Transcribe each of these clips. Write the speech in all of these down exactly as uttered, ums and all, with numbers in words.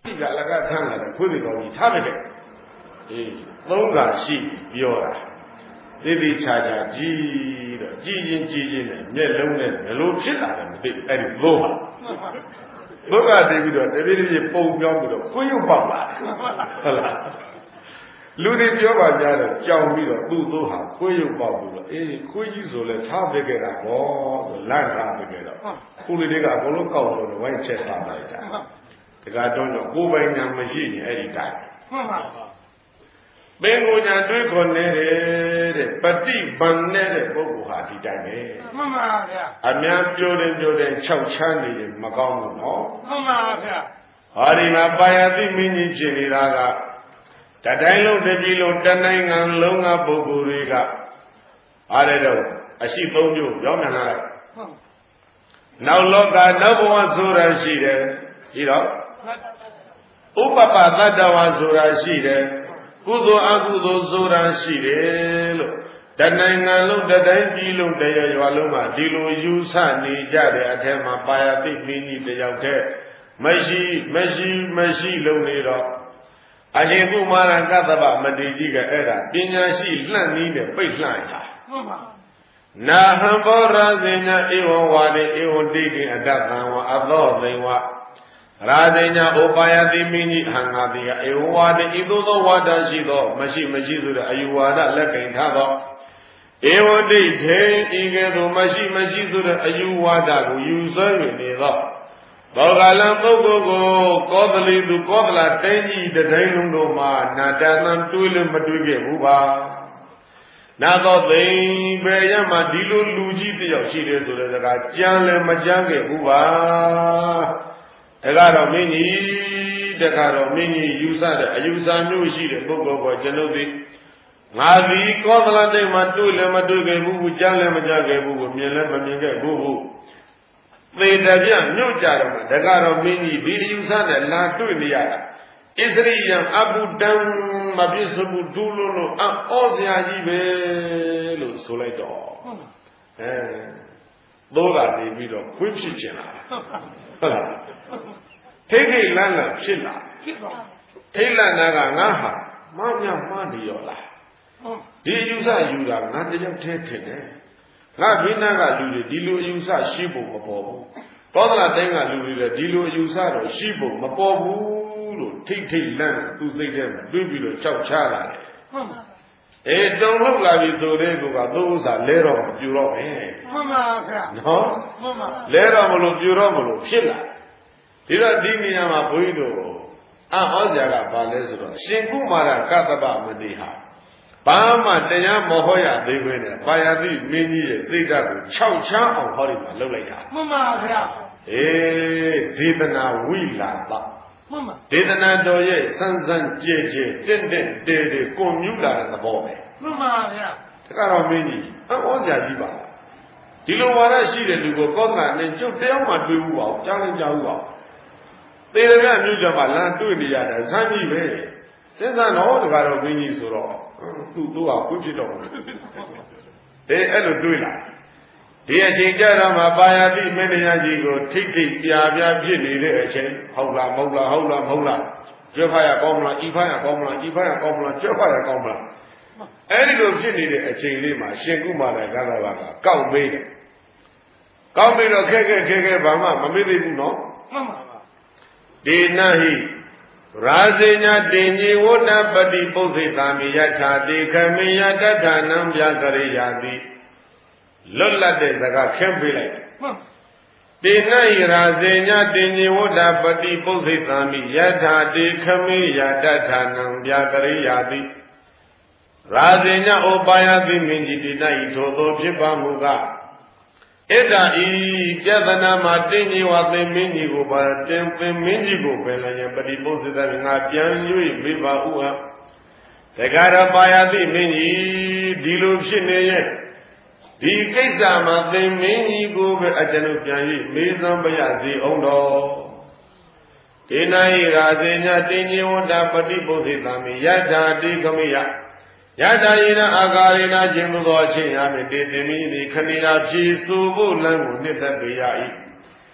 ဒီကလကဆန်းလာတဲ့ခွေးတွေကောင်းကြီးထားလိုက်တယ်အေးသုံးခါရှိပြောတာတိတိချာချာကြည့်တော့ကြည်ချင်းကြည်ချင်းနဲ့မျက်လုံးနဲ့ဘယ်လိုဖြစ်လာတယ်မသိအဲ့ဒီလို့ပါဘုရားတည်ပြီးတော့တပည့်ကြီးပုံပြောပြီးတော့ကိုရုပ်ပေါက်လာတယ်ဟုတ်လားလူတွေပြောပါကြတော့ကြောင်ပြီးတော့သူ့သို့ဟာကိုရုပ်ပေါက်ပြီးတော့အေးခွေးကြီးဆိုလဲထားပြခဲ့တာဟောဆိုလန့်ထားပြခဲ့တော့ခုလူတွေကအကုန်လုံးကောက်လို့ဝိုင်းချက်ထားလိုက်ကြတကတော့တော့ကိုယ်ပိုင်ညာမရှိရင်အဲ့ဒီတိုင်းမှန်ပါပါပင်ကိုညာတွေးခေါ်နေတဲ့တဲ့ပฏิဗံနေတဲ့ပုဂ္ဂိုလ်ဟာဒီတိုင်းပဲမှန်ပါဗျာအများပြောတယ်ပြောတယ်ခြောက်ချမ်းနေရင်မကောင်းဘူးနော်မှန်ပါဗျာဟာဒီမှာပါယတိမင်းကြီးဖြစ်နေတာကတတိုင်းလုံးတပြည်လုံးတနိုင်ငံလုံးကပုဂ္ဂိုလ်တွေကအားရတော့အရှိသုံးမျိုးရောင်းနိုင်လားနောက်လောကနောက်ဘဝဆိုတာရှိတယ်ပြီးတော့ဥပပတတ္တဝါဆိုတာရှိတယ်ကုသိုလ်အကုသိုလ်ဆိုတာရှိတယ်လို့တနိုင်ငံလုံးတတိုင်းပြည်လုံးတရားရွာလုံးမှာဒီလိုယူဆနေကြတဲ့အထက်မှာပါယတိမင်းကြီးတယောက်တည်းမရှိမရှိမရှိလုံးနေတော့အရှင်ကုမာရကတ္တဗမတိကြီးကအဲ့ဒါပညာရှိလှန့်နည်းနဲ့ပိတ်လှန့်တာမှန်ပါနာဟံဘောရဇေညာဧဝံဝါဒေဧဝံတိတိအတ္တံဝအသောသိဝရာဇေညာဥပါယတိမိနိဟံငါတိကဧဝံဝါဒေဤသို့သောဝါဒရှိသောမရှိမရှိဆိုတဲ့အယူဝါဒလက်ကင်ထားသောဧဝံတိထေဤကဲ့သို့မရှိမရှိဆိုတဲ့အယူဝါဒကိုယူဆွဲနေသောဘောဂလံပုဂ္ဂိုလ်ကိုကောသလီသူကောသလတိုင်းကြီးတတိုင်းလုံးတို့မှာနာတသံတွေးလို့မတွေးခဲ့ဘူးပါနာတော့သိဘယ်ရမှာဒီလိုလူကြီးတယောက်ရှိတယ်ဆိုတဲ့စကားကြမ်းလည်းမကြမ်းခဲ့ဘူးပါတကတော့မင်းကြီးတကတော့မင်းကြီးယူဆတဲ့အယူဆမျိုးရှိတဲ့ပုဂ္ဂိုလ်ကိုကျွန်ုပ်သိငါဒီကောသလတိုင်းမှာတွေးလည်းမတွေးခဲ့ဘူးကြမ်းလည်းမကြမ်းခဲ့ဘူးကိုမြင်လည်းမမြင်ခဲ့ဘူးသေတပြညွတ်ကြတော့မှတကတော့မင်းကြီးဒီအယူဆနဲ့လာတွေ့နေရတာဣသရိယံအဘုဒံမပြည့်စုံဘူးဒူးလုံးလို့အောစရာကြီးပဲလို့ဆိုလိုက်တော့အဲသောကနေပြီးတော့ခွေးဖြစ်ချင်လာဟုတ်လားထိတ်ထိတ်လန့်လန့်ဖြစ်လာထိတ်လန့်တာကငါဟာမမြမှားနေရောလားဒီအယူဆယူတာငါတယောက်တည်းထင်တယ်ငါဘိနာကလူတွေဒီလိုအယူဆရှိဖို့မပေါ်ဘူးသောသနာတိုင်းကလူတွေလည်းဒီလိုအယူဆတော့ရှိဖို့မပေါ်ဘူးလို့ထိတ်ထိတ်လန့်သူစိတ်ထဲမှာတွေးပြီးတော့ကြောက်ချလာတယ်မှန်ပါအေးတုံလောက်လာပြီဆိုတဲ့ကောကသို့ဥစ္စာလဲတော့မပြူတော့ပဲမှန်ပါဗျာနော်မှန်ပါလဲတော့မလို့ပြူတော့မလို့ဖြစ်လာဒီတော့ဒီနေရာမှာဘုန်းကြီးတို့အဟောစရာကဘာလဲဆိုတော့ရှင်ကုမာရကတ္တဗမတိဟာဘာမှတရားမဟောရသေးဘဲနဲ့ပါယတိမင်းကြီးရဲ့စိတ်ဓာတ်ကိုခြောက်ချမ်းအောင်ဟောဒီမှာလုပ်လိုက်တာမှန်ပါဗျာအေးဒေသနာဝိလာတမှန်ပါဒေသနာတော်ရဲ့စမ်းစမ်းကြဲကြဲတင့်တင့်တဲတဲကွန်မြူလာတဲ့သဘောပဲမှန်ပါဗျာတကတော့မင်းကြီးအဟောစရာကြီးပါဒီလိုဝါဒရှိတဲ့လူကိုကောသနာနဲ့ကျုပ်တယောက်မှတွေ့ဘူးပါကြားလည်းကြားဘူးပါသေရပြမြို့ကြမှာလမ်းတွေ့နေရတာစမ်းကြီးပဲစဉ်းစားတော့တကတော့မင်းကြီးဆိုတော့သူ့တို့ကကိုဖြစ်တော့ဘူးအေးအဲ့လိုတွေးလာဒီအချိန်ကြတော့မှပါယတိမင်းတရားကြီးကိုထိတ်ထိတ်ပြာပြာဖြစ်နေတဲ့အချိန်ဟုတ်လားမဟုတ်လားဟုတ်လားမဟုတ်လားကြွက်ဖရကောင်းမလားဤဖရကောင်းမလားဤဖရကောင်းမလားကြွက်ဖရကောင်းမလားအဲ့ဒီလိုဖြစ်နေတဲ့အချိန်လေးမှာရှင်ကုမာရကသဘာကကောက်မေးတယ်ကောက်မေးတော့ခက်ခက်ခက်ခက်ဘာမှမမေ့သေးဘူးနော်မှန်ပါပါဒေနဟိရာဇေညာတင်ကြီးဝဋ္ဌပတိပုစ္စေတာမိယထာတိခမေယတထနံပြကရိယာတိလွတ်လပ်တဲ့စကားခင်းပေးလိုက်တေနဟိရာဇေညာတင်ကြီးဝဋ္ဌပတိပုစ္စေတာမိယထာတိခမေယတထနံပြကရိယာတိရာဇေညာဩပါယတိမင်းကြီးတေနဟိထိုသောဖြစ်ပါမူကားဣဒ္ဓဤပြဿနာမှာတင်းကြီးဝါသိမင်းကြီးကိုပါတင်ပင်မင်းကြီးကိုပဲလည်းပฏิပုစ္ဆေသငါပြန်၍မိပါဥဟာတက္ကရာပါယတိမင်းကြီးဒီလိုဖြစ်နေရဲ့ဒီကိစ္စမှာသိမင်းကြီးကိုပဲအကျွန်ုပ်ပြန်၍မေးစမ်းပါရစေအောင်တော်ဒေနဟိရာဇေညာတင်းကြီးဝတ္တပฏิပုစ္ဆေသမိယထာတိကမိယယထာယေနအာဂါရေနကျင့်သောအချင်းအမြတေတိမိသည်ခဏီယာဖြည်ဆိုဖို့လမ်းကိုနှစ်သက်ပေရ၏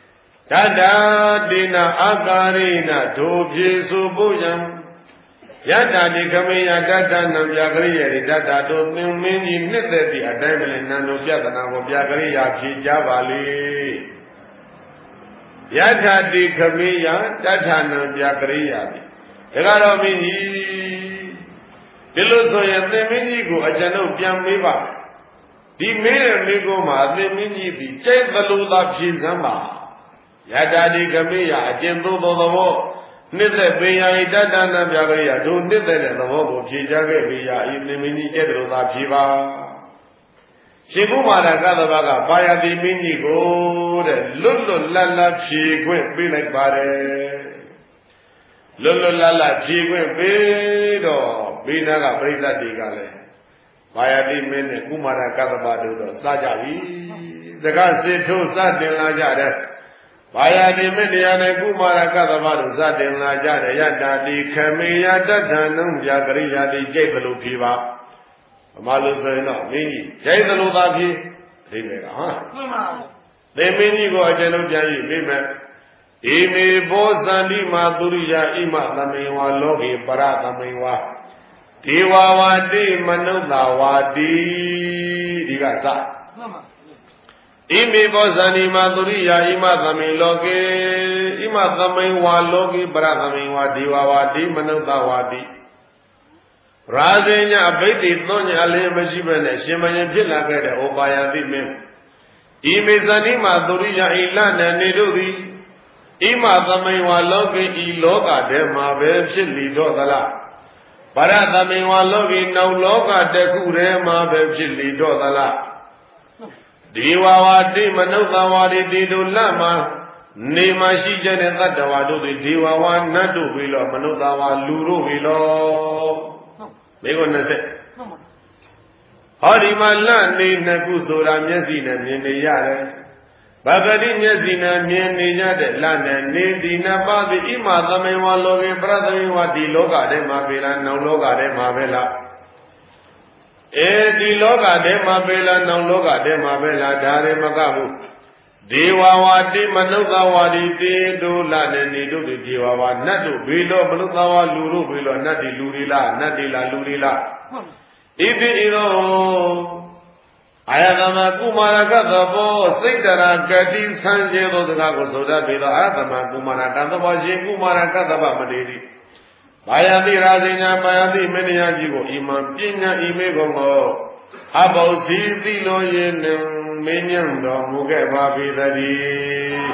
တတတိနာအာကာရိနာဒုပြေစုပုယံယတ္တာတိခမေယတတ္တနံပြကရိယေတတ္တတို့သင်မင်းကြီးနှစ်သက်သည့်အတိုင်းမလင်နံတို့ပြဒနာကိုပြကရိယာဖြေကြပါလေယတ္တာတိခမေယတတ္ထနံပြကရိယာဖြေဒါကတော့မင်းကြီးဒီလိုဆိုရင်သင်မင်းကြီးကိုအကျွန်ုပ်ပြန်မေးပါဒီမေးတဲ့မေးခွန်းမှာသင်မင်းကြီးသည်ကြိုက်သလိုသာဖြေစမ်းပါယတ္တာတိခမေယအကျဉ်သို့သောသဘောနှစ်သက်ပေယာဤတတ္တနာပြကရိယာတို့နှစ်သက်တဲ့သဘောကိုဖြေကြခဲ့ပေယာဤသင်မင်းကြီးကျက်သလိုသာဖြေပါရှင်ကုမာရကသဗ္ဗကပါယတိမင်းကြီးကိုတဲ့လွတ်လွတ်လပ်လပ်ဖြေခွင့်ပေးလိုက်ပါတယ်လွတ်လွတ်လပ်လပ်ဖြေခွင့်ပေးတော့ဘေးနာကပရိသတ်တွေကလည်းပါယတိမင်းနဲ့ကုမာရကသဗ္ဗတို့တော့စကြပြီစကားစစ်ထိုးစတင်လာကြတယ်ဘာယာတိမေတ္တရာနဲ့ကုမာရကသဗ္ဗတို့စတင်လာကြတယ်ယတ္တာတိခမေယတတ္ထနံပြကရိယာတိကြိတ်သလိုဖြေပါအမှလို့ဆိုရင်တော့မင်းကြီးကြိတ်သလိုသာဖြေအိဗေကဟုတ်မှန်ပါသင်မင်းကြီးကိုအကျွန်ုပ်ပြန်ယူမိမယ်ဣမေဘောဇန္တိမာသူရိယဣမသမိန်ဝါလောကေပရသမိန်ဝါဒေဝဝါတိမနုဿဝါတိဒီကစမှန်ပါဣမေဘောဇန္တိမာသူရိယဣမသမိန်လောကေဣမသမိန်ဝါလောကေပရသမိန်ဝါဒေဝဝါတိမနုဿဝါတိရာဇေညအဘိဓိသွန်ညာလေးမရှိဘဲနဲ့ရှင်မယင်ဖြစ်လာခဲ့တဲ့ဩပါယတိမင်းဣမေဇန္တိမာသူရိယဣလနဲ့နေတို့သည်ဣမသမိန်ဝါလောကေဤလောကထဲမှာပဲဖြစ်လီတော့သလားပရသမိန်ဝါလောကေနောက်လောကတခုထဲမှာပဲဖြစ်လီတော့သလားဒေဝဝါတိမနုဿဝါတိတေတို့လတ်မှာနေမှာရှိကြတဲ့တတ္တဝါတို့တွေဒေဝဝါနတ်တို့ပြီလောမနုဿဝါလူတို့ပြီလောမေကိုနှစ်ဆက်ဟောဒီမှာလတ်နေနှစ်ခုဆိုတာမျက်စိနဲ့မြင်နေရတယ်ဗဂတိမျက်စိနဲ့မြင်နေကြတဲ့လတ်နဲ့နေဒီနပါတိဣမသမိန်ဝါလောကေပရသမိန်ဝါဒီလောကထဲမှာပဲလားနောက်လောကထဲမှာပဲလားအဲဒီလောကထဲမှာပဲလားနောက်လောကထဲမှာပဲလားဒါတွေမကဘူးဒေဝဝါတိမနုဿဝါဒီတေတို့လနဲ့နေတို့ဒီဒေဝဝါနတ်တို့ဘေလောမနုဿဝါလူတို့ဘေလောနတ်ဒီလူတွေလားနတ်ဒီလားလူတွေလားဣတိဣသောအာယတမကုမာရကသဘောစိတ်တရာကတိဆန်းကျဲသောစကားကိုဆိုတတ်ပြီးတော့အာယတမကုမာရတသဘောရှင်ကုမာရကသဗ္ဗမတေတိဘာယတိရာဇိညာဘာယတိမေနယကြီးကိုဣမံပညာဣမေကုံကိုအဘောစီတိလိုယေနံမင်းညံတော်မူခဲ့ပါပေတည်း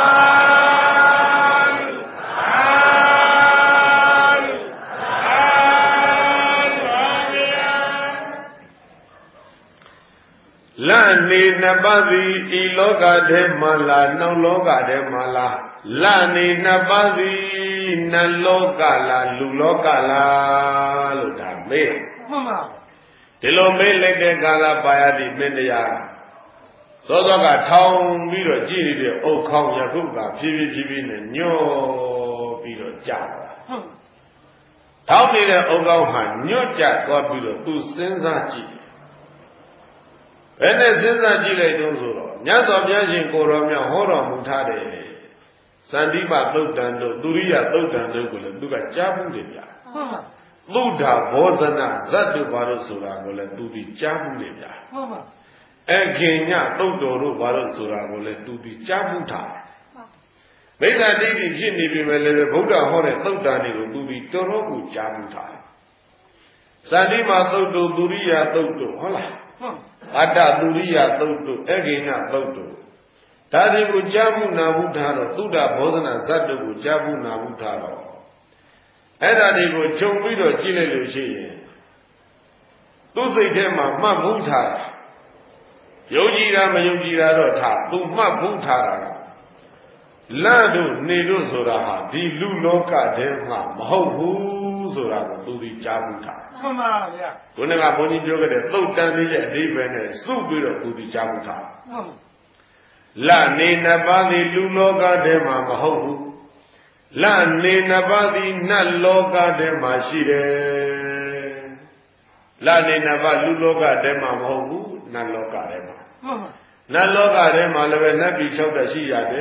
လနေနပါတိဤလောကထဲမှာလားနောက်လောကထဲမှာလားလနေနပါတိနလောကလားလူလောကလားလို့ဒါမေးမှန်ပါဒီလိုမေးလိုက်တဲ့ကာလပါယတိမင်းတရားစောစောကထောင်ပြီးတော့ကြည့်နေတဲ့ဥခေါင်းယခုကဖြည်းဖြည်းဖြည်းဖြည်းနဲ့ညှော့ပြီးတော့ကြာတာထောင်နေတဲ့ဥခေါင်းဟာညှော့ကျသွားပြီးတော့သူစဉ်းစားကြည့်ဘယ်နဲ့စဉ်းစားကြည့်လိုက်တော့ဆိုတော့မြတ်စွာဘုရားရှင်ကိုယ်တော်မြတ်ဟောတော်မူထားတယ်စန္တိပသုတ်တံတို့သူရိယသုတ်တံတို့ကိုလည်းသူကကြားဘူးတယ်ဗျာဟုတ်ပါသုဒ္ဓဘောဇနဇတ်တို့ဘာလို့ဆိုတာကိုလည်းသူဒီကြားဘူးတယ်ဗျာဟုတ်ပါအခင်ညသုတ်တော်တို့ဘာလို့ဆိုတာကိုလည်းသူဒီကြားဘူးထားမိစ္ဆာဒိဋ္ဌိဖြစ်နေပြီပဲလည်းဗုဒ္ဓဟောတဲ့သုတ်တံတွေကိုသူဒီတော်တော်ကိုကြားဘူးထားစန္တိပသုတ်တို့သူရိယသုတ်တို့ဟုတ်လားအတ္တသူရိယသုတ်တို့အကိညသုတ်တို့ဒါတွေကိုကြားမှုနာမှုထားတော့သုဒ္ဓဘောဇနဇတ်တို့ကိုကြားမှုနာမှုထားတော့အဲ့ဒါတွေကိုခြုံပြီးတော့ကြည့်လိုက်လို့ရှိရင်သူ့စိတ်ထဲမှာမှတ်မှုထားတာယုံကြည်တာမယုံကြည်တာတော့ထားသူမှတ်မှုထားတာကလတ်တို့နေတို့ဆိုတာဟာဒီလူလောကထဲမှာမဟုတ်ဘူးဆိုတာကိုသူဒီကြားမှုထားမှန်ပါဗျာခုနကဘုန်းကြီးပြောခဲ့တဲ့သုတ်တန်လေးရဲ့အဓိပ္ပာယ်နဲ့စုပြီးတော့သူဒီကြားမှုထားမှန်လနေနပါတိလူလောကထဲမှာမဟုတ်ဘူးလနေနပါတိနတ်လောကထဲမှာရှိတယ်လနေနပါလူလောကထဲမှာမဟုတ်ဘူးနတ်လောကထဲမှာမှန်ပါနတ်လောကထဲမှာလည်းပဲနတ်ပြည်၆တက်ရှိရတယ်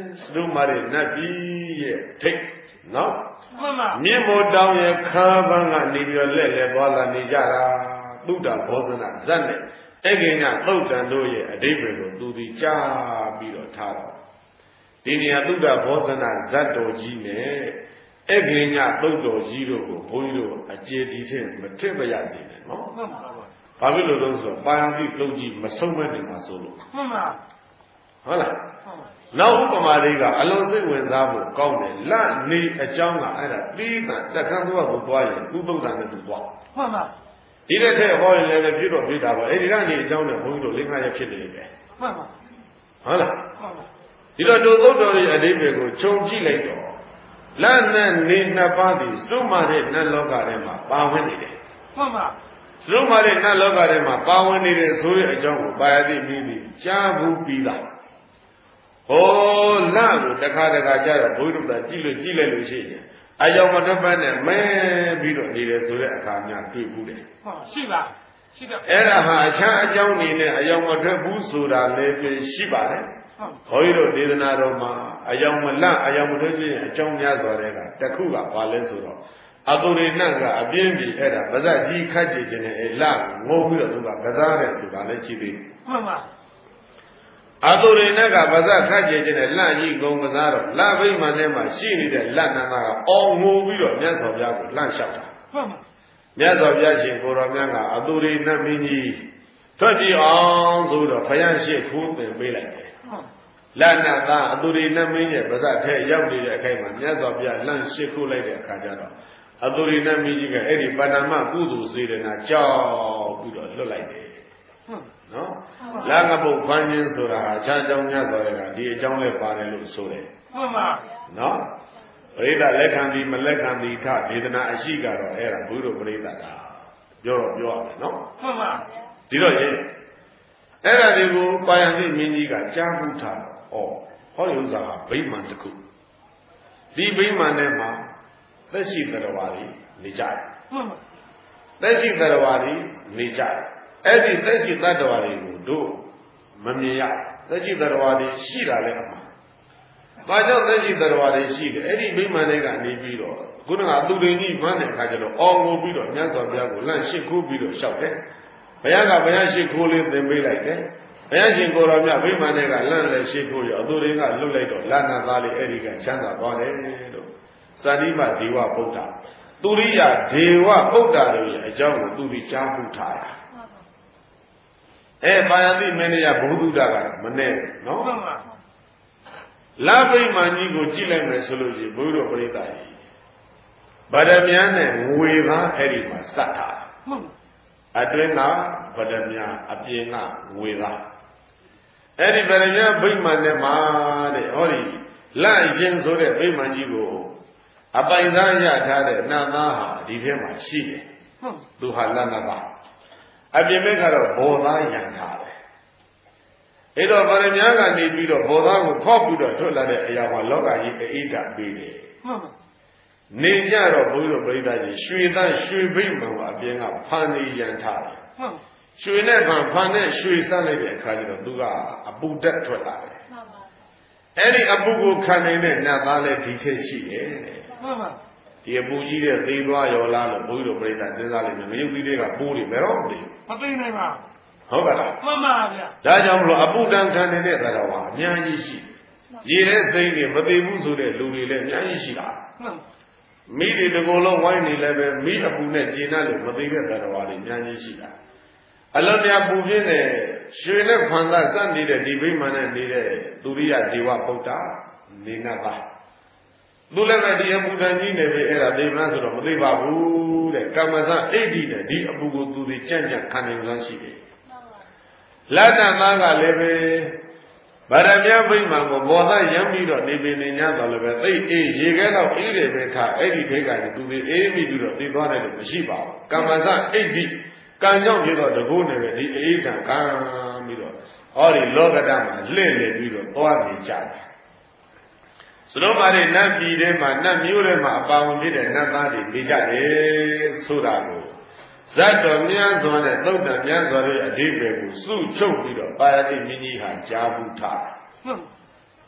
တို့မာတဲ့နတ်ပြည်ရဲ့ထိတ်နော်မြင့်မို့တောင်းရဲ့ခါပန်းကနေပြီးတော့လက်လက်သွားလာနေကြတာသုဒ္ဓဘောဇနဇတ်နဲ့အကိညာသုတ်တန်တို့ရဲ့အဓိပ္ပာယ်ကိုသူဒီကြားပြီးတော့ထားတော့ဒီနေရာသုဒ္ဓဘောဇနဇတ်တော်ကြီးနဲ့အကိညာသုတ်တော်ကြီးတို့ကိုဘုန်းကြီးတို့အကျေဒီထင်မထစ်ပါရစေနဲ့နော်ဘာဖြစ်လို့လဲဆိုတော့ပါဠိတုတ်ကြီးမဆုံးမနေမှာဆိုလို့မှန်ပါဟုတ်လားနောက်ဥပမာလေးကအလုံးစိတ်ဝင်စားဖို့ကောင်းတယ်လနေအကြောင်းကအဲ့ဒါသီးသန့်တက်ခန်းသွားဖို့သွားရင်သူ့သုတ်တန်နဲ့သူသွားမှန်ပါဒီတဲ့ထဲဟောရင်လည်းပြည့်တော့ပြည့်တာပါအဲ့ဒီကနေအကြောင်းနဲ့ဘုန်းကြီးတို့လေးငါးရက်ဖြစ်နေတယ်မှန်ပါဟုတ်လားမှန်ပါဒီတော့တို့သုတ်တော်ရဲ့အဓိပ္ပာယ်ကိုခြုံကြည့်လိုက်တော့လနဲ့နေနှစ်ပါးသည်စုမာတဲ့နတ်လောကထဲမှာပါဝင်နေတယ်မှန်ပါစုမာတဲ့နတ်လောကထဲမှာပါဝင်နေတဲ့ဆိုတဲ့အကြောင်းကိုပါရတိမင်းသည်ကြားဘူးပြီးသားဟောလကိုတခါတခါကြတော့ဘုရားတို့ကကြည့်လို့ကြည့်လိုက်လို့ရှိရင်အကြောင်းမထွက်ပတ်နဲ့မဲပြီးတော့နေတယ်ဆိုတဲ့အခါများတွေ့ဘူးတယ်ဟုတ်ရှိပါရှိတယ်အဲ့ဒါဟာအခြားအကြောင်းနေနဲ့အကြောင်းမထွက်ဘူးဆိုတာလည်းပြရှိပါတယ်ဟုတ်ဘုန်းကြီးတို့ဒေသနာတော်မှာအကြောင်းမလအကြောင်းမထွက်ခြင်းအကြောင်းများစွာတဲ့ကတခုကဘာလဲဆိုတော့အတုရိနတ်ကအပြင်းပြီးအဲ့ဒါဗဇတ်ကြီးခတ်ကြည့်ခြင်းနဲ့အဲ့လငိုပြီးတော့သူကကစားတယ်ဆိုတာလည်းရှိသေးတယ်မှန်ပါအတုရိနတ်ကဗဇတ်ခတ်ကြည့်ခြင်းနဲ့လကြီးဂုံကစားတော့လဘိမှန်ထဲမှာရှိနေတဲ့လနန္ဒကအော်ငိုပြီးတော့မြတ်စွာဘုရားကိုလှန့်လျှောက်တာမှန်ပါမြတ်စွာဘုရားရှင်ကိုတော်မြတ်ကအတုရိနတ်မင်းကြီးထွက်ပြေးအောင်ဆိုတော့ဘုရားရှိခိုးသင်ပေးလိုက်တယ်လနန္ဒအတုရိနတ်မင်းရဲ့ဗဇတ်ထဲရောက်နေတဲ့အခိုက်မှာမြတ်စွာဘုရားလှန့်ရှိခိုးလိုက်တဲ့အခါကျတော့အတုရိနတ်မင်းကြီးကအဲ့ဒီပါဏမကုသိုလ်စေတနာကြောက်ပြီးတော့လွတ်လိုက်တယ်နော်လာငပုတ်ဖန်ခြင်းဆိုတာဟာအခြားအကြောင်းများဆိုတဲ့ကဒီအကြောင်းလည်းပါတယ်လို့ဆိုတယ်မှန်ပါနော်ပရိသတ်လက်ခံပြီးမလက်ခံပြီးထဒေသနာအရှိကတော့အဲ့ဒါဘုရားပရိသတ်ကပြောတော့ပြောရမယ်နော်မှန်ပါဒီတော့ရေအဲ့ဒါတွေကိုပါယံတိမင်းကြီးကကြားမှုထားဩဟောဒီဥစ္စာကဗိမာန်တစ်ခုဒီဗိမာန်ထဲမှာသက်ရှိတရားဝါတွေနေကြတယ်မှန်ပါသက်ရှိတရားဝါတွေနေကြတယ်အဲ့ဒီသက်ရှိတတ္တဝါတွေကိုတို့မမြင်ရသက်ရှိတတ္တဝါတွေရှိတာလည်းအမှန်ဘာကြောင့်သက်ရှိတတ္တဝါတွေရှိတယ်အဲ့ဒီမိမ္မာတွေကနေပြီးတော့ခုနကအသူတွေကြီးမှန်းတဲ့အခါကျတော့အောင်းငိုပြီးတော့မြတ်စွာဘုရားကိုလန့်ရှိခိုးပြီးတော့လျှောက်တယ်ဘုရားကဘုရားရှိခိုးလေးသင်ပေးလိုက်တယ်ဘုရားရှင်ကိုယ်တော်မြတ်မိမ္မာတွေကလန့်လည်းရှိခိုးရအသူတွေကလွတ်လိုက်တော့လန္နာသားလေးအဲ့ဒီကချမ်းသာသွားတယ်လို့ဇာတိမဒေဝဗုဒ္ဓသူရိယဒေဝဗုဒ္ဓတို့ရဲ့အကြောင်းကိုသူဒီကြားမှုထားတာအဲပါယတိမင်းရဘုဒ္ဓကမနဲ့နော်လာဘိမာန်ကြီးကိုကြည့်လိုက်မယ်ဆိုလို့ရှိရင်ဘုရားပရိသတ်ကြီးဗဒမြန်းနဲ့ငွေသားအဲ့ဒီမှာစတ်ထားအတွင်းကဗဒမြန်းအပြင်ကငွေသားအဲ့ဒီဗဒမြန်းဘိမာန်နဲ့မှာတဲ့ဟောဒီလက်ရင်ဆိုတဲ့ဘိမာန်ကြီးကိုအပိုင်စားရထားတဲ့နတ်သားဟာဒီထဲမှာရှိတယ်သူဟာလက်နသားအပြင်ဘက်ကတော့ဘောသားရံထားတယ်အဲ့တော့ဗရမ ्या ကနေပြီးတော့ဘောသားကိုဖောက်ပြီးတော့ထွက်လာတဲ့အရာမှာလောကကြီးအိဋ္ဌပေးတယ်မှန်ပါနေကြတော့ဘုရားပရိသတ်ကြီးရွှေသားရွှေဘိမှန်ကအပြင်ကဖန်နေရံထားတယ်မှန်ရွှေနဲ့ဖန်ဖန်နဲ့ရွှေစမ်းလိုက်တဲ့အခါကျတော့သူကအပူတက်ထွက်လာတယ်မှန်ပါအဲ့ဒီအပူကိုခံနေတဲ့နတ်သားလည်းဒီထက်ရှိတယ်မှန်ပါဒီအပူကြီးတဲ့သိသွားရောလားလို့ဘုရားပရိသတ်စဉ်းစားလိုက်မယ်ငရုတ်သီးတွေကပိုးတွေဘယ်တော့မသိမသိနိုင်ပါဟုတ်ကဲ့လားမှန်ပါဗျာဒါကြောင့်မလို့အပူတန်ခံနေတဲ့သရဝါအများကြီးရှိရေတဲ့သိတွေမသိဘူးဆိုတဲ့လူတွေလည်းအများကြီးရှိတာမှန်မိတွေတကူလုံးဝိုင်းနေလည်းပဲမိအပူနဲ့ကျင်တဲ့လူမသိတဲ့သရဝါတွေအများကြီးရှိတာအလုံးများပူပြင်းတဲ့ရွှေနဲ့ဖန်သားစနေတဲ့ဒီဗိမာန်နဲ့နေတဲ့သူရိယဒေဝဗုဒ္ဓနေနာပါသူလည်းပဲဒီအပူတန်ကြီးနေပြီအဲ့ဒါသိမလားဆိုတော့မသိပါဘူးတဲ့ကမ္မဇအဋ္ဌိနဲ့ဒီအပူကိုသူတွေကြံ့ကြံ့ခံနေစွမ်းရှိတယ်လတ္တသားကလည်းပဲဗရမ ्या ဗိမာန်ကိုဘောသားရမ်းပြီးတော့နေပင်နေညတော့လည်းပဲသိအေးရေခဲတော့အေးတယ်ပဲထားအဲ့ဒီထိတ်ကနေသူတွေအေးပြီးပြီးတော့သိသွားတယ်လို့မရှိပါဘူးကမ္မဇအဋ္ဌိကံကြောင့်ဖြစ်တော့တကူနေပဲဒီအေးကံကံပြီးတော့ဟောဒီလောကဓာတ်မှာလှည့်နေပြီးတော့သွားနေကြတယ်စလုံးပါတဲ့နတ်ပြည်ထဲမှာနတ်မျိုးထဲမှာအပါဝင်ဖြစ်တဲ့နတ်သားတွေနေကြတယ်ဆိုတာကိုဇတ်တော်များစွာနဲ့သုတ်တန်များစွာရဲ့အဓိပ္ပာယ်ကိုစုချုပ်ပြီးတော့ပါရတိမင်းကြီးဟာကြားဘူးထား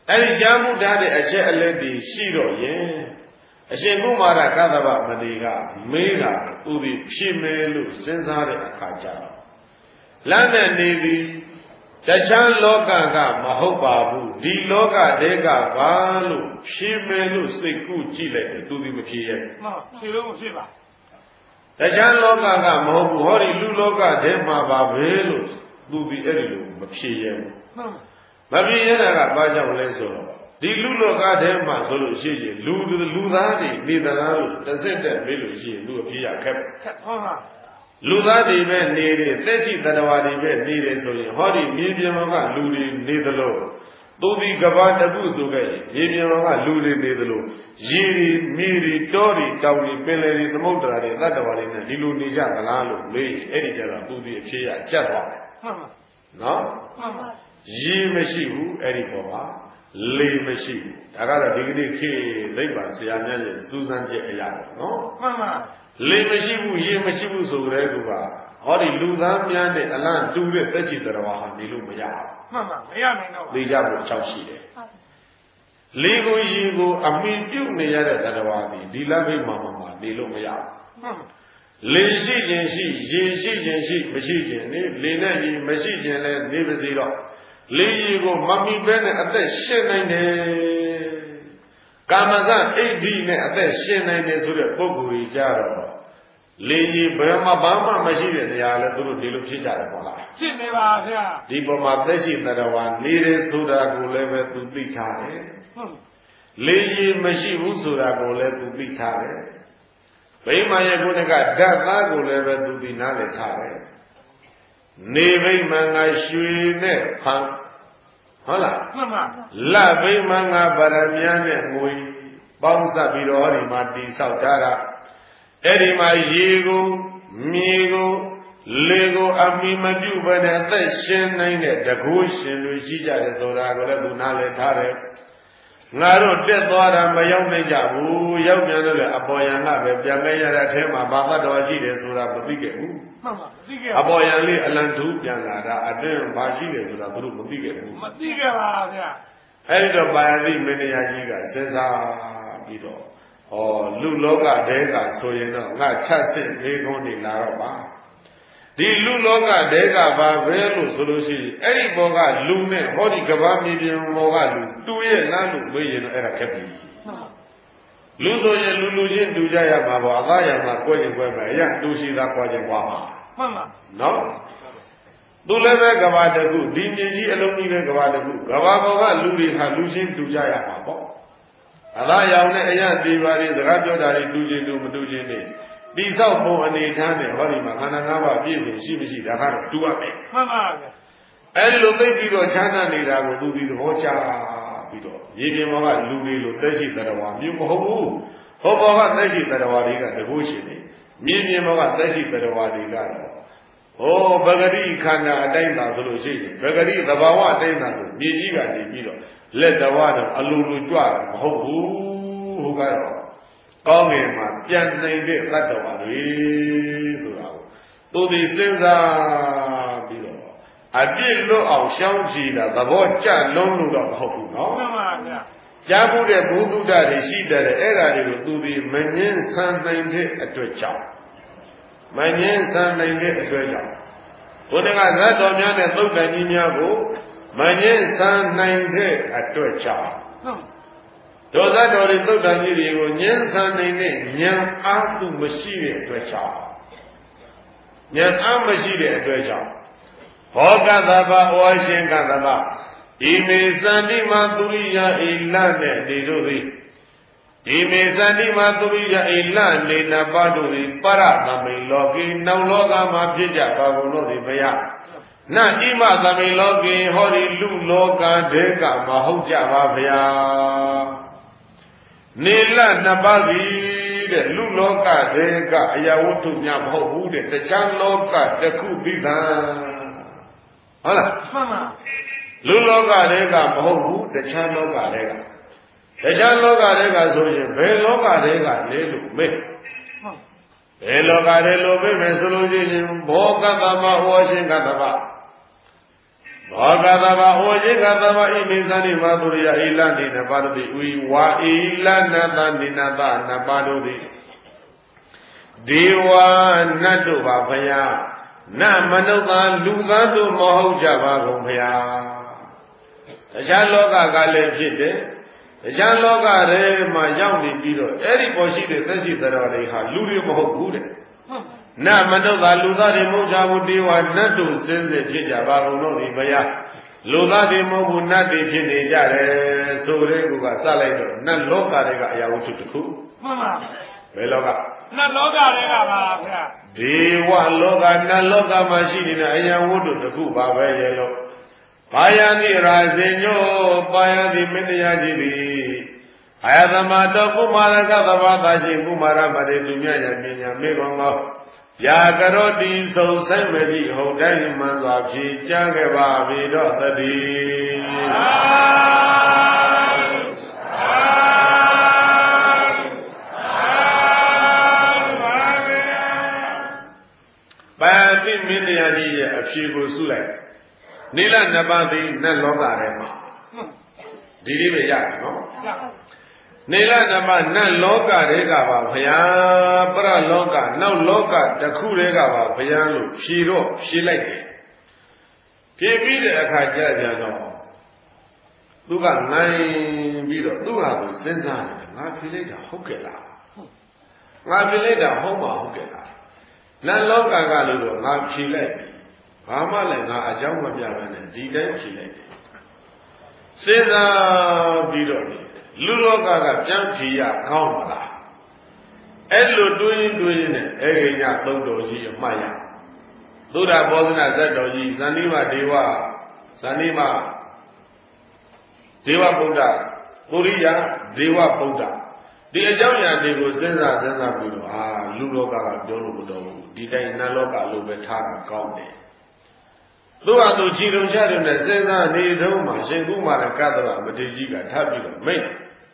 အဲ့ဒီကြားမှုထားတဲ့အချက်အလက်တွေရှိတော့ရင်အရှင်ကုမာရကသဗ္ဗမဏိကမေးတာသူဒီဖြေမယ်လို့စဉ်းစားတဲ့အခါကျတော့လမ်းနဲ့နေသည်တခြားလောကကမဟုတ်ပါဘူးဒီလောကတည်းကပါလို့ဖြေမယ်လို့စိတ်ကူးကြည့်လိုက်တယ်သူဒီမဖြေရဲ့မှန်ဖြေလို့မဖြစ်ပါတခြားလောကကမဟုတ်ဘူးဟောဒီလူလောကတည်းမှာပါပဲလို့သူဒီအဲ့ဒီလိုမဖြေရဲ့ဘူးမှန်မဖြေရတာကဘာကြောင့်လဲဆိုတော့ဒီလူလောကတည်းမှာဆိုလို့ရှိရင်လူလူသားတွေနေသလားလို့တစ်စက်တက်မေးလို့ရှိရင်လူအပြေရခက်ခက်ဟုတ်ပါလူသားတွေပဲနေတယ်သက်ရှိတ attva တွေပဲနေတယ်ဆိုရင်ဟောဒီမြေပြင်မှာကလူတွေနေသလိုသူဒီကဘာတခုဆိုခဲ့ရင်မြေပြင်မှာကလူတွေနေသလိုရေတွေမြေတွေတောတွေတောင်တွေပင်လယ်တွေသမုဒ္ဒရာတွေတ attva တွေနဲ့ဒီလိုနေကြသလားလို့မေးရင်အဲ့ဒီကျတော့သူဒီအဖြေရကြက်သွားတယ်မှန်ပါနော်မှန်ပါရေမရှိဘူးအဲ့ဒီပေါ်မှာလေမရှိဘူးဒါကတော့ဒီကနေ့ခေတ်သိပ္ပံဆရာများရဲ့စူးစမ်းချက်အရာပေါ့နော်မှန်ပါလေမရှိဘူးရေမရှိဘူးဆိုကြတဲ့ကူကဟောဒီလူသားများနဲ့အလန့်တူတဲ့သက်ရှိတော်ဟာနေလို့မရဘူးမှန်ပါမရနိုင်တော့ဘူးသိကြဖို့အချောက်ရှိတယ်လေကိုရေကိုအမိပြုတ်နေရတဲ့တရားဒီဒီလက်ဖိတ်မှာမှာနေလို့မရဘူးမှန်ပါလေရှိခြင်းရှိရေရှိခြင်းရှိမရှိခြင်းနေလေနဲ့ရေမရှိခြင်းလည်းနေပါစေတော့လေရေကိုမမိပဲနဲ့အသက်ရှင်နိုင်တယ်ကာမဇအိဋ္ဌိနဲ့အသက်ရှင်နိုင်တယ်ဆိုတဲ့ပုဂ္ဂိုလ်ကြီးကြတော့လေကြီးဘယ်မှာဘာမှမရှိတဲ့နေရာလဲသူတို့ဒီလိုဖြစ်ကြတယ်ပေါ့လားဖြစ်နေပါဗျာဒီပေါ်မှာသက်ရှိတရဝါနေတယ်ဆိုတာကိုလည်းပဲသူသိထားတယ်ဟုတ်လေကြီးမရှိဘူးဆိုတာကိုလည်းသူသိထားတယ်ဗိမာန်ရဲ့ကုဏကဓာတ်သားကိုလည်းပဲသူသိနားလည်ထားတယ်နေဗိမာန်ကရွှေနဲ့ဖန်ဟုတ်လားမှန်ပါလဗိမာန်ကဗရမ ्या နဲ့ငွေပေါင်းစပ်ပြီးတော့ဒီမှာတိဆောက်ထားတာအဲ့ဒီမှာရေကိုမြေကိုလေကိုအမိမပြုတ်ဘဲနဲ့အသက်ရှင်နိုင်တဲ့တကူရှင်လူရှိကြတယ်ဆိုတာကိုလည်းသူနားလည်ထားတယ်ငါတို့တက်သွားတာမရောက်နိုင်ကြဘူးရောက်ပြန်လို့လည်းအပေါ်ယံကပဲပြန်ခဲ့ရတဲ့အထဲမှာဘာသတ္တဝါရှိတယ်ဆိုတာမသိခဲ့ဘူးမှန်ပါမသိခဲ့ဘူးအပေါ်ယံလေးအလံထူးပြန်လာတာအတွင်းဘာရှိတယ်ဆိုတာသူတို့မသိခဲ့ဘူးမသိခဲ့ပါဗျာအဲ့ဒီတော့ပါရတိမင်းတရားကြီးကစဉ်းစားပြီးတော့ဩလူလောကတဲကဆိုရင်တော့ငါချက်စစ်လေးကုန်းနေလာတော့ပါဒီလူလောကတဲကဘာပဲလို့ဆိုလို့ရှိရင်အဲ့ဒီဘောကလူနဲ့ဟောဒီကဘာမြေပြင်ဘောကလူတူရဲ့လားလို့မေးရင်တော့အဲ့ဒါခက်ပြီလူဆိုရင်လူလူချင်းတူကြရမှာပေါ့အသားရမှာကိုယ်ရင်ကိုယ်မှာအရာတူရှိသားကိုယ်ချင်းကွာမှာမှန်ပါနော်သူလည်းပဲကဘာတခုဒီမြေကြီးအလုံးကြီးပဲကဘာတခုကဘာဘောကလူတွေဟာလူချင်းတူကြရမှာပေါ့အလားရောင်နဲ့အရာဒီပါတွေစကားပြောတာတွေတူချင်းတူမတူချင်းတွေတိဆောက်ပုံအနေထားနဲ့ဟောဒီမှာခန္ဓာ၅ပါးပြည့်စုံရှိမရှိဒါကတော့တူရမယ်မှန်ပါဗျာအဲဒီလိုသိပြီးတော့ချမ်းသာနေတာကိုသူဒီသဘောချပြီးတော့ရေပြင်ဘောကလူတွေလိုတက်ရှိတရားဝါမျိုးမဟုတ်ဘူးဟောဘောကတက်ရှိတရားဝါတွေကတကုရှင်နေမြေပြင်ဘောကတက်ရှိတရားဝါတွေကတော့ဟောဗဂတိခန္ဓာအတိုင်းသာဆိုလို့ရှိရင်ဗဂတိသဘာဝအတိုင်းသာဆိုမြေကြီးကနေပြီးတော့လက်တော်တော့အလိုလိုကြွတာမဟုတ်ဘူးဟိုကတော့ကောင်းငင်မှာပြန်နိုင်တဲ့တတ္တဝါတွေဆိုတာကိုသူဒီစဉ်းစားပြီးတော့အပြစ်လွတ်အောင်ရှောင်းကြည့်တာသဘောကျလုံးလို့တော့မဟုတ်ဘူးနော်မှန်ပါဗျာကြားဖို့တဲ့ဘုသူတ္တတွေရှိတယ်အဲ့ဒါတွေကိုသူဒီမငင်းဆန်နိုင်တဲ့အတွက်ကြောင့်မငင်းဆန်နိုင်တဲ့အတွက်ကြောင့်ဘုရားကဇတ်တော်များနဲ့သုတ်တန်ကြီးများကိုမငင်းဆန်နိုင်တဲ့အတွက်ကြောင့်ဒေါသတော်တွေသုတ်တန်ကြီးတွေကိုငင်းဆန်နိုင်တဲ့ဉာဏ်အားသူမရှိတဲ့အတွက်ကြောင့်ဉာဏ်အားမရှိတဲ့အတွက်ကြောင့်ဟောကသဗ္ဗဩရှင်ကသဗ္ဗဣမေသန္တိမသုရိယဣလနဲ့ဒီတို့သည်ဣမေသန္တိမသုရိယဣလနေနပါတို့သည်ပရသမိန်လောကီနောင်လောကမှာဖြစ်ကြပါကုန်လို့သည်ဘုရားနဣမသမိန်လောကီဟောဒီလူလောကတေကမဟုတ်ကြပါဗျာနေလနှစ်ပါးသည်တဲ့လူလောကတေကအယဝတ္ထုများမဟုတ်ဘူးတဲ့တခြားလောကတစ်ခုပြီးတာဟုတ်လားမှန်ပါလူလောကတေကမဟုတ်ဘူးတခြားလောကတေကတခြားလောကတေကဆိုရင်ဘယ်လောကတေကလဲလို့မေးဘယ်လောကတေလို့မေးမယ်ဆိုလို့ရှိရင်ဘောကတ္တမဟောရှင်ကတ္တမဘောဂသဘာဩဇေကသဘာဣမိသနိမာတုရိယဣလနိနပါတိဝိဝါဣလနတနိနတနပါတုတိဒေဝနတ်တို့ပါဗျာနမနုဿာလူသားတို့မဟုတ်ကြပါကုန်ဗျာအခြားလောကကလည်းဖြစ်တယ်အခြားလောကထဲမှာရောက်နေပြီးတော့အဲ့ဒီပေါ်ရှိတဲ့သက်ရှိသတော်တွေဟာလူတွေမဟုတ်ဘူးတဲ့နမနုဿာလူသားတွေမဟုတ်ကြဘူးဒေဝနတ်တို့စင်းစစ်ဖြစ်ကြပါကုန်တော့ဒီဗျာလူသားတွေမဟုတ်ဘူးနတ်တွေဖြစ်နေကြတယ်ဆိုတဲ့ကူကစလိုက်တော့နတ်လောကတွေကအရာဝတ္ထုတစ်ခုမှန်ပါဘယ်လောကနတ်လောကတွေကပါဗျာဒေဝလောကနတ်လောကမှာရှိနေတဲ့အရာဝတ္ထုတစ်ခုပါပဲရဲ့လို့ဘာယတိရာဇင်ညောပါယတိမင်းတရားကြီးသည်အာယသမတောကုမာရကသဘာသာရှိကုမာရမတေသူမြတ်ရပညာမေကောကောဗျာကရောတိစုံဆိုင်မရှိဟုတ်တိုင်းမှန်စွာဖြေကြားခဲ့ပါပြီတော့တတိပါတိမင်းတရားကြီးရဲ့အဖြေကိုစုလိုက်နိလနပါတိနတ်လောကထဲမှာဒီလေးပဲရတယ်နော်နိလနပါနတ်လောကတွေကပါဘုရားပရလောကနောက်လောကတစ်ခုတွေကပါဘုရားလို့ဖြေတော့ဖြေလိုက်တယ်ဖြေပြီးတဲ့အခါကျပြန်တော့သူကနိုင်ပြီးတော့သူ့ဟာကိုစဉ်းစားတယ်ငါဖြေလိုက်တာဟုတ်ကဲ့လားငါဖြေလိုက်တာဟုတ်မှာဟုတ်ကဲ့လားနတ်လောကကလို့တော့ငါဖြေလိုက်ပြီဘာမှလည်းငါအကြောင်းမပြဘဲနဲ့ဒီတိုင်းဖြေလိုက်တယ်စဉ်းစားပြီးတော့လူလောကကပြန်ဖြေရကောင်းမလားအဲ့လိုတွေးရင်တွေးရင်နဲ့အေဂိညသုံးတော်ကြီးအမှတ်ရသုဒ္ဓဘောဇနဇတ်တော်ကြီးဇန္တိမဒေဝဇန္တိမဒေဝဗုဒ္ဓပုရိယဒေဝဗုဒ္ဓဒီအကြောင်းအရာတွေကိုစဉ်းစားစဉ်းစားပြီးတော့အာလူလောကကပြောလို့မတော်ဘူးဒီတိုင်းနတ်လောကလိုပဲထားတာကောင်းတယ်သူ့ဟာသူကြည်လုံးချတယ်နဲ့စဉ်းစားနေတုံးမှာရှင်ကုမာရကတ္တဗမထေရကြီးကထပ်ပြီးတော့မိတ်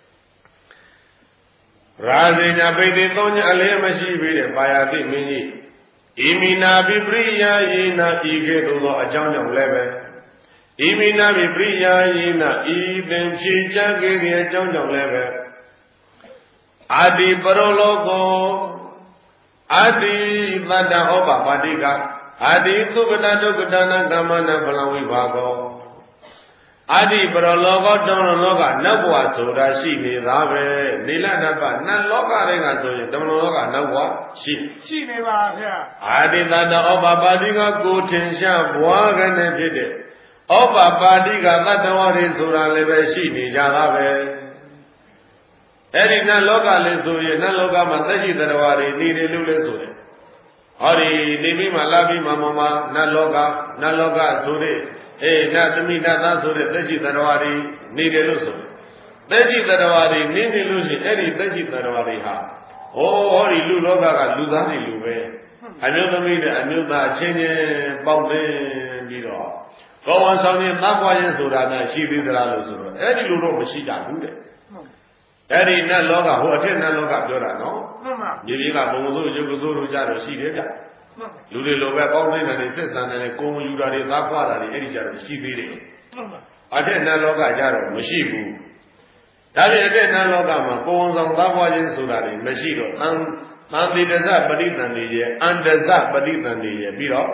ရာဇိညာပိသိသုံးညအလဲမရှိပေတဲ့ပါယတိမင်းကြီးဣမိနာပိပရိယာယေနာဤကဲ့သို့သောအကြောင်းကြောင့်လည်းပဲဣမိနာပိပရိယာယေနာဤသင်ဖြေချခဲ့တဲ့အကြောင်းကြောင့်လည်းပဲအာတိပရောလောကောအာတိသတ္တဩပပါတိကအာတိသုကတဒုက္ကတနာကမ္မနာဖလဝိဘာကောအာတိပရောလောကောတောလောကနတ်ဘဝဆိုတာရှိနေသားပဲနိလနပနတ်လောကတွေကဆိုရင်တောလောကနတ်ဘဝရှိရှိနေပါဗျာအာတိသတ္တဩပပါတိကကိုထင်ရှားဘွားကနေဖြစ်တဲ့ဩပပါတိကသတ္တဝါတွေဆိုတာလည်းပဲရှိနေကြတာပဲအဲ့ဒီနတ်လောကလေးဆိုရင်နတ်လောကမှာသက်ရှိသတ္တဝါတွေနေတယ်လို့လည်းဆိုတယ်ဟောဒီနေပြီးမှလာပြီးမှမမနတ်လောကနတ်လောကဆိုတဲ့အေးနတ်သမီးနတ်သားဆိုတဲ့သက်ရှိသတ္တဝါတွေနေတယ်လို့ဆိုတယ်သက်ရှိသတ္တဝါတွေနေတယ်လို့ရှိရင်အဲ့ဒီသက်ရှိသတ္တဝါတွေဟာဟောဟောဒီလူလောကကလူသားတွေလူပဲအမျိုးသမီးနဲ့အမျိုးသားအချင်းချင်းပေါင်းသင်းပြီးတော့ကောင်းအောင်ဆောင်ရင်သတ်ပွားရင်ဆိုတာနဲ့ရှိသေးသလားလို့ဆိုတော့အဲ့ဒီလိုတော့မရှိကြဘူးတဲ့အဲ့ဒီနတ်လောကဟိုအထက်နတ်လောကပြောတာနော်မှန်ပါမြေကြီးကဘုံစိုးရုပ်စိုးတို့ကြတော့ရှိတယ်ဗျလူတွေလိုပဲပေါင်းသိတယ်နေစစ်စံတယ်ကိုယ်ယူတာတွေသားခွာတာတွေအဲ့ဒီကြတော့ရှိသေးတယ်မှန်ပါအထက်နတ်လောကကြတော့မရှိဘူးဒါပြင်အထက်နတ်လောကမှာကိုယ်ဝန်ဆောင်သားခွာခြင်းဆိုတာတွေမရှိတော့သံသံတိတဇပရိသန္တိရဲ့အန္တဇပရိသန္တိရဲ့ပြီးတော့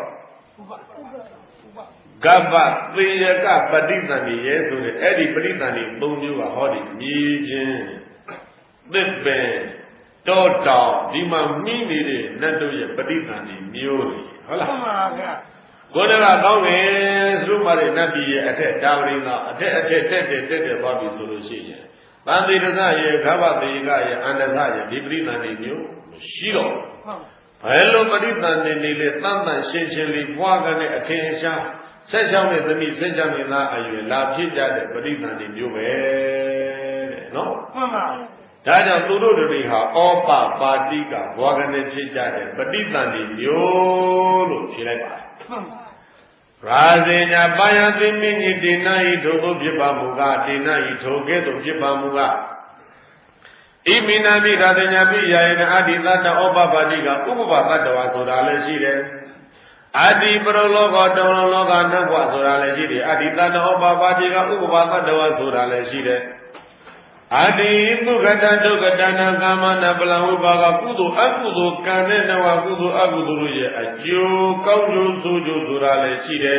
ကပ္ပသေယကပရိသန္တိရဲ့ဆိုတဲ့အဲ့ဒီပရိသန္တိသုံးမျိုးကဟောဒီမြေချင်းသစ်ပင်တောတောင်ဒီမှာမိနေတဲ့နတ်တို့ရဲ့ပဋိသန္ဓေမျိုးတွေဟုတ်လားမှန်ပါဗျာကိုယ်တကကောင်းတယ်သူတို့မှတဲ့နတ်ပြည်ရဲ့အထက်ဒါဝရိနာအထက်အထက်တက်တက်တက်တက်သွားပြီဆိုလို့ရှိရင်သံတိတဇရဲ့ခဘသေကရဲ့အန္တဇရဲ့ဒီပဋိသန္ဓေမျိုးမရှိတော့ဘယ်လိုပဋိသန္ဓေနေလေတန်တန်ရှင်းရှင်းလေးပွားကနေအထင်ရှားဆက်ချောင်းနဲ့သမီးဆက်ချောင်းနဲ့သားအရွယ်လာဖြစ်ကြတဲ့ပဋိသန္ဓေမျိုးပဲတဲ့နော်မှန်ပါဒါကြောင့်သူတို့တွေဟာဩပပါတိကဘဝကနေဖြစ်ကြတဲ့ပဋိသန္ဓေမျိုးလို့ဖြေလိုက်ပါတယ်ရာဇေညာပါယသိမင်းကြီးတေနာဤထိုသို့ဖြစ်ပါမူကားတေနာဤထိုကဲ့သို့ဖြစ်ပါမူကားဣမိနာမိရာဇေညာပိယာယနအတ္တိသတ္တဩပပါတိကဥပပတ္တဝါဆိုတာလည်းရှိတယ် Adi prologo donologa nabwa surale shide. Adi tana obabadiga ubaba dawa surale shide. Adi dugata dugata nakama nabla ubaga kudu akudu kane nawa kudu akudu ye ajo kaujo sujo surale shide.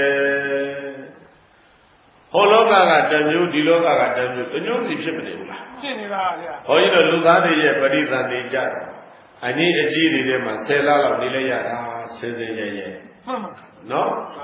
Hologa ga tamyo diloga ga tamyo tanyo si phit mane bula. Phit ni ba bya. Hoyi do lu tha de ye parithan de ja. Ani aji de de ma ten la law ni lai ya da sin sin ye ye. No?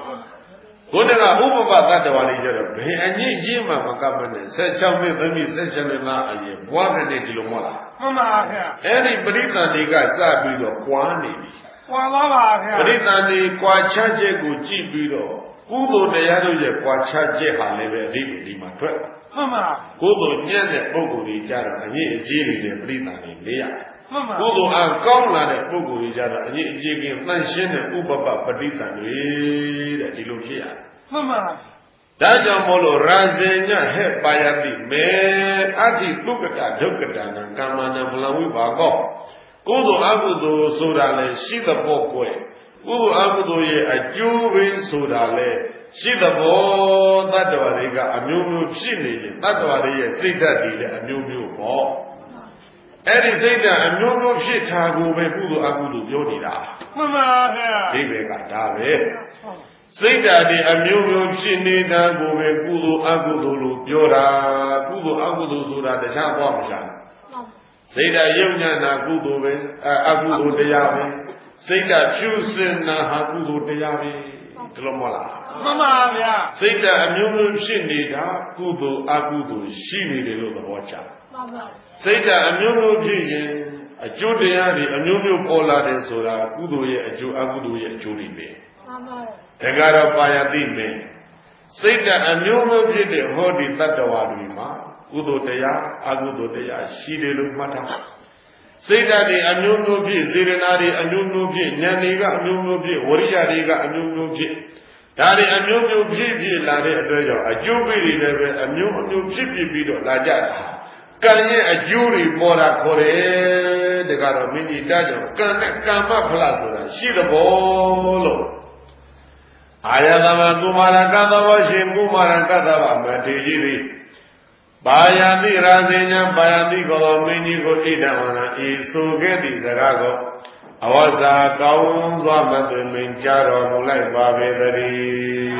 Kudera ubaba tatawa li jaro be anyi ji ma makapa ne sixteenနှစ်သမီးsixteenနှစ်သားအရင်ဘွားကနေဒီလိုမဟုတ်လားမှန်ပါဗျာအဲ့ဒီပရိသန္တိကစပြီးတော့ကွာနေပြီကွာသွားပါဗျာပရိသန္တိကွာချချက်ကိုကြည့်ပြီးတော့ကုသိုလ်တရားတို့ရဲ့ကွာချချက်ဟာလည်းပဲအဓိပ္ပာယ်ဒီမှာထွက်မှန်ပါကုသိုလ်ညံ့တဲ့ပုဂ္ဂိုလ်ကြီးကြတော့အငြိအကျေးတွေနဲ့ပရိသန္တိလေးရကုသိုလ်အကောင်းလာတဲ့ပုဂ္ဂိုလ်ကြီးကြတော့အငြိအကျေးကင်းတန်ရှင်းတဲ့ဥပပပဋိသန္တိတဲ့ဒီလိုဖြစ်ရတယ်မှန်ပါဒါကြောင့်မို့လို့ရာဇေညဟဲ့ပါယတိမေအဋ္ဌိသုကတဒုက္ကတနာကာမနာမလဝိပါကောကုသိုလ်အကုသိုလ်ဆိုတာလေရှိသဘောကွယ်ကုသိုလ်အကုသိုလ်ရဲ့အကျိုးပင်ဆိုတာလေရှိသဘောတတ္တဝါတွေကအမျိုးမျိုးဖြစ်နေရင်တတ္တဝါတွေရဲ့စိတ်ဓာတ်တွေလည်းအမျိုးမျိုးပေါ့အဲ့ဒီစိတ်ဓာတ်အမျိုးမျိုးဖြစ်တာကိုပဲကုသိုလ်အကုသိုလ်ပြောနေတာမှန်ပါဗျာဒီပဲကဒါပဲစိတ်ဓာတ်တွေအမျိုးမျိုးဖြစ်နေတာကိုပဲကုသိုလ်အကုသိုလ်လို့ပြောတာကုသိုလ်အကုသိုလ်ဆိုတာတခြားဘာမှမရှာစိတ်ဓာတ်ယုံညာနာကုသိုလ်ပဲအကုသိုလ်တရားပဲစိတ်ဓာတ်ဖြူစင်နာဟာကုသိုလ်တရားပဲဒီလိုမဟုတ်လားမှန်ပါဗျာစိတ်ဓာတ်အမျိုးမျိုးဖြစ်နေတာကုသိုလ်အကုသိုလ်ရှိနေတယ်လို့သဘောကျမှန်ပါစိတ်ဓာတ်အမျိုးမျိုးဖြစ်ရင်အကျိုးတရားတွေအမျိုးမျိုးပေါ်လာတယ်ဆိုတာကုသိုလ်ရဲ့အကျိုးအကုသိုလ်ရဲ့အကျိုးတွေပဲမှန်ပါဒါကတော့ပါယတိမေစိတ်ဓာတ်အမျိုးမျိုးဖြစ်တဲ့ဟောဒီတတ္တဝါတွေမှာကုသိုလ်တရားအကုသိုလ်တရားရှိတယ်လို့မှတ်ထားစိတ်ဓာတ်တွေအမျိုးမျိုးဖြစ်စေရနာတွေအမျိုးမျိုးဖြစ်ဉာဏ်တွေကအမျိုးမျိုးဖြစ်ဝရိယတွေကအမျိုးမျိုးဖြစ်ဒါတွေအမျိုးမျိုးဖြစ်ဖြစ်လာတဲ့အတွက်ကြောင့်အကျိုးပေးတွေလည်းပဲအမျိုးအမျိုးဖြစ်ဖြစ်ပြီးတော့လာကြတာကံရဲ့အကျိုးတွေပေါ်တာခေါ်တယ်တကတော့မင်းကြီးတားကြောင့်ကံနဲ့ကမ္မဖလားဆိုတာရှိသဘောလို့အာယတမကုမာရကသဘောရှင်ကုမာရကသဗမထေကြီးသည်ပါယတိရာဇေညပါယတိကိုမင်းကြီးကိုဣဒံဝနာဤဆိုခဲ့သည့်စကားကိုအဝဇ္ဇာကောင်းစွာမသွေမင်းကြားတော်မူလိုက်ပါပေသတည်း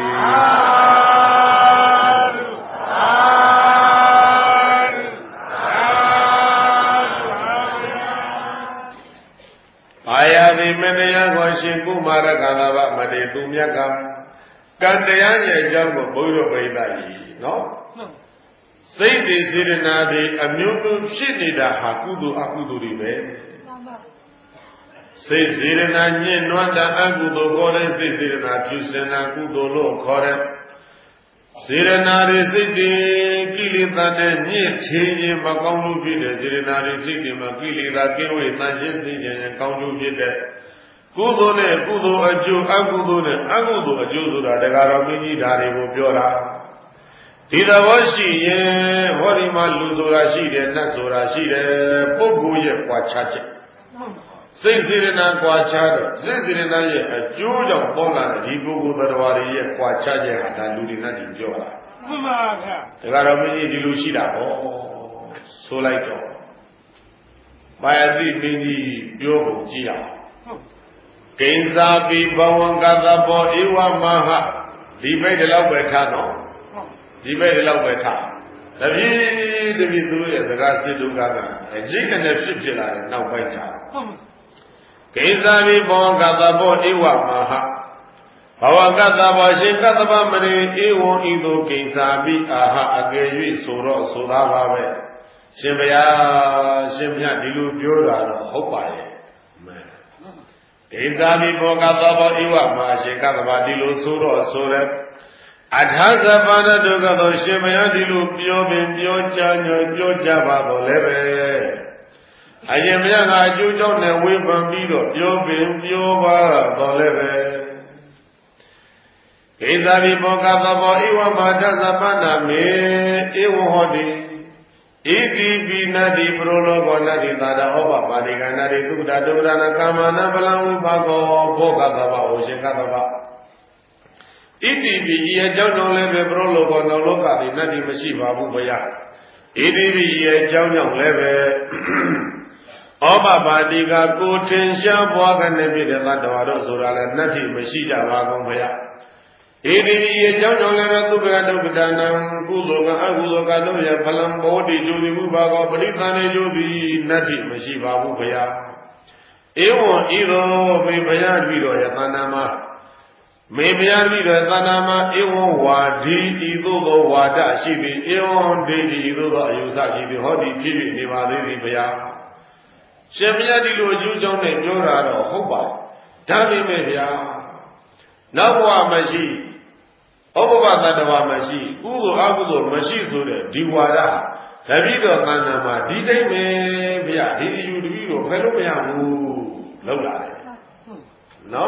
ပါယတိမင်းတရားကိုရှင်ကုမာရကသဗမထေသူမြတ်ကကံတရားရဲ့အကြောင်းကိုဘုရားပြိဿကြီးနော်စိတ်တွေစေတနာတွေအမျိုးမျိုးဖြစ်နေတာဟာကုသိုလ်အကုသိုလ်တွေပဲစိတ်စေတနာညှဉ်းနှွမ်းတာအကုသိုလ်ခေါ်တဲ့စိတ်စေတနာဖြူစင်တာကုသိုလ်လို့ခေါ်တဲ့စေတနာတွေစိတ်တွေကိလေသာနဲ့ညှင့်ချေခြင်းမကောင်းလို့ဖြစ်တဲ့စေတနာတွေစိတ်တွေမှာကိလေသာကင်းဝေးတန်ရှင်းစေခြင်းကောင်းလို့ဖြစ်တဲ့ကုသိုလ်နဲ့ကုသိုလ်အကျိုးအကုသိုလ်နဲ့အကုသိုလ်အကျိုးဆိုတာတရားတော်မင်းကြီးဓာတ်တွေကိုပြောတာဒီသဘောရှိရင်ဟောဒီမှာလူဆိုတာရှိတယ်နတ်ဆိုတာရှိတယ်ပုဂ္ဂိုလ်ရဲ့ကွာခြားချက်စိတ်စေတနာကွာခြားတော့စိတ်စေတနာရဲ့အကျိုးကြောင့်ပေါ်လာတဲ့ဒီပုဂ္ဂိုလ်တရားတွေရဲ့ကွာခြားချက်ဟာဒါလူတွေနဲ့ဒီပြောတာမှန်ပါဗျာတရားတော်မင်းကြီးဒီလိုရှိတာဟောဆိုလိုက်တော့ပါယတိမင်းကြီးပြောဖို့ကြည့်အောင်ကိဉ္စာပိဘဝံကသဘောဧဝမဟာဒီဘက်တလောက်ပဲထားတော့ဒီဘက်တလောက်ပဲထားတပည့်တပည့်သူတို့ရဲ့သရစိတ်ဒုက္ခကအကြီးကနဲ့ဖြစ်ဖြစ်လာတဲ့နောက်ပိုင်းထားကိဉ္စာပိဘဝံကသဘောဧဝမဟာဘဝကသဘောရှင်ကသဗမရေဧဝံဤသို့ကိဉ္စာပိအာဟအကယ်၍ဆိုတော့ဆိုသားပါပဲရှင်ဘုရားရှင်မြတ်ဒီလိုပြောတာတော့ဟုတ်ပါရဲ့ဧသာမိဘောကသဘောဧဝမာရှင်ကသဗ္ဗဒီလိုဆိုတော့ဆိုတဲ့အထာသဗ္ဗနတုကသောရှင်မယဒီလိုပြောပင်ပြောကြညွပြောကြပါတော့လည်းပဲအရင်မြတ်ကအကျိုးကြောင့်နဲ့ဝေဖန်ပြီးတော့ပြောပင်ပြောပါတော့လည်းပဲဧသာမိဘောကသဘောဧဝမာထသဗ္ဗနာမေဧဝဟောတိ Iti binadi prologo nadi tada oba padika nadi tukda tukdana kamana balang bago boga daba osika daba. Iti bi iya jauh jauh lebe prologo noloka di nadi masih babu baya. Iti bi iya jauh jauh lebe oba padika kutin siapa kan nabi dekat dawaro surala nadi masih jawa baya. Ini dia jauh-jauh lewat tu berada berdanang kudo kan kudo kan tu ya falam bodi jodi bubaga beritane jodi nadi masih babu baya. Ewo iro me bayar biro ya tanama. Me bayar biro ya tanama ewo wadi itu go wada sibi ewo dedi itu go ayusa sibi hodi sibi ni wadi ni baya. Siapa di luar jauh-jauh ni jauh ada hoba. Tapi me baya. Nawa masih Oba tadawa mashi, kudo akudo mashi sore diwada. Tapi do tanama di day me biya di yu di do phelo maya bu lauk la le. No?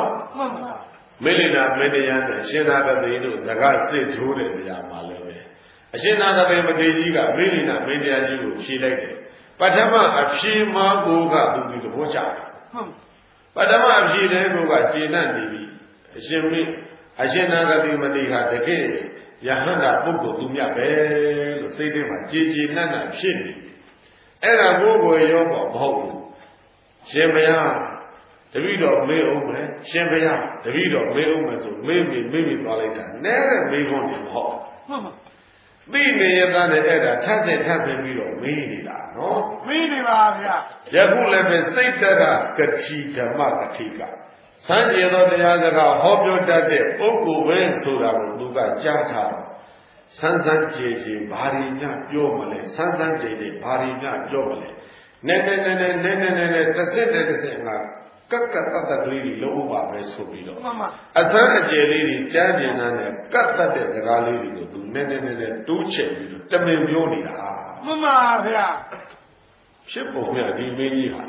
Melina mediya ne shinagate do zaga sit through de biya ma le be. Ashinagate mate ji ka melina mediya ji ko phie like de. Pathama aphie ma ko ka tu di thabo cha. Pathama aphie le ko ka jenat ni bi. Ashin me Ashinagati matiha deke yahanda buku tumya be lo sei de ma ji ji nat nat phit ni. Aida ko ko yo ko ma hot bu. Shin baya tabi do me aung me shin baya tabi do me aung me so me me me me twa lai ta ne de me phon ni ma hot. Ti ne yata ne aida that se that se bi do me ni la no. Me ni ba bya. Yakhu le be saittaka kati dhamma katika. Sanje doတရားစကားဟောပြောတတ်တဲ့ပုဂ္ဂိုလ်ပဲဆိုတာကိုသူကကြားထားတယ်။ဆန်းဆန်းကြည်ကြည်ဘာရီညပြောမလဲဆန်းဆန်းကြည်ကြည်ဘာရီညပြောမလဲ။နဲ့နဲ့နဲ့နဲ့နဲ့နဲ့နဲ့တစ်စက်နဲ့တစ်စက်ကကက်ကကတတ်တလေးတွေလုံးဝပါပဲဆိုပြီးတော့အစမ်းအကျယ်လေးတွေကြားကျင်တဲ့ကတ်တတ်တဲ့စကားလေးတွေကိုသူနဲ့နဲ့နဲ့တိုးချဲ့ပြီးတော့တမင်ပြောနေတာ။မှန်ပါဗျာ။ဖြစ်ပုံကဒီမင်းကြီးဟာ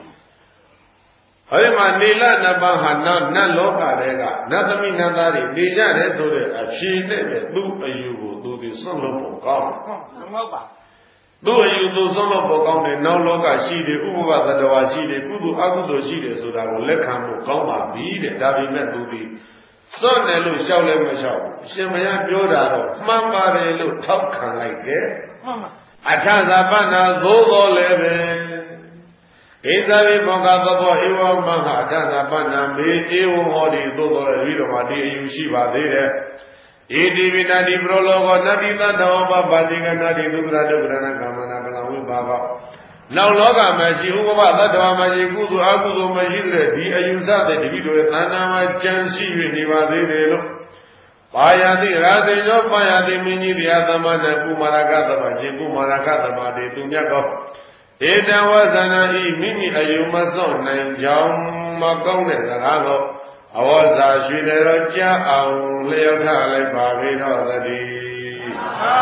အဲ့ဒီမှာနေလနပဟာနနတ်လောကတွေကနတ်သမီးနတ်သားတွေနေကြတယ်ဆိုတဲ့အဖြေနဲ့ပဲသူ့အယူကိုသူဒီစွန့်လို့ပုံကောင်းဟုတ်ဟုတ်ပါသူ့အယူသူစွန့်လို့ပုံကောင်းတယ်နောက်လောကရှိတယ်ဥပဘသတ္တဝါရှိတယ်ကုသိုလ်အကုသိုလ်ရှိတယ်ဆိုတာကိုလက်ခံဖို့ကောင်းပါပြီတဲ့ဒါပေမဲ့သူဒီစွန့်တယ်လို့ရှောက်လည်းမရှောက်ဘူးအရှင်ဘုရားပြောတာတော့မှန်ပါတယ်လို့ထောက်ခံလိုက်တယ်မှန်ပါအထဇာပနာသို့တော်လည်းပဲဧသဝိဘောကသဘောဧဝမဟာအထဇာပနာမေဧဝဟောဒီသို့တော်လည်းပြီးတော့မှဒီအယူရှိပါသေးတယ်ဧတိဝိနာတိပရောလောကနတိသတ္တဝပပါတိကနာတိဒုက္ခဒုက္ခရဏကာမနာပလဝိပါကနောက်လောကမှာရှိဥပဘသတ္တဝါမှာရှိကုသိုလ်အကုသိုလ်မရှိတဲ့ဒီအယူဆတဲ့တတိတို့ရဲ့သဏ္ဍာန်မှာကြံရှိ၍နေပါသေးတယ်လို့ပါယတိရာဇိနောပါယတိမင်းကြီးတရားသမဏကုမာရကသမရှင်ကုမာရကသမတေသူမြတ်ကောဧတဝဇနာဤမိမိအယုမစွန့်နိုင်ကြောင်းမကောင်းတဲ့စကားကိုအဝဇာရွှေတော်ကြားအောင်လျောက်ထလိုက်ပါပေတော့သတည်း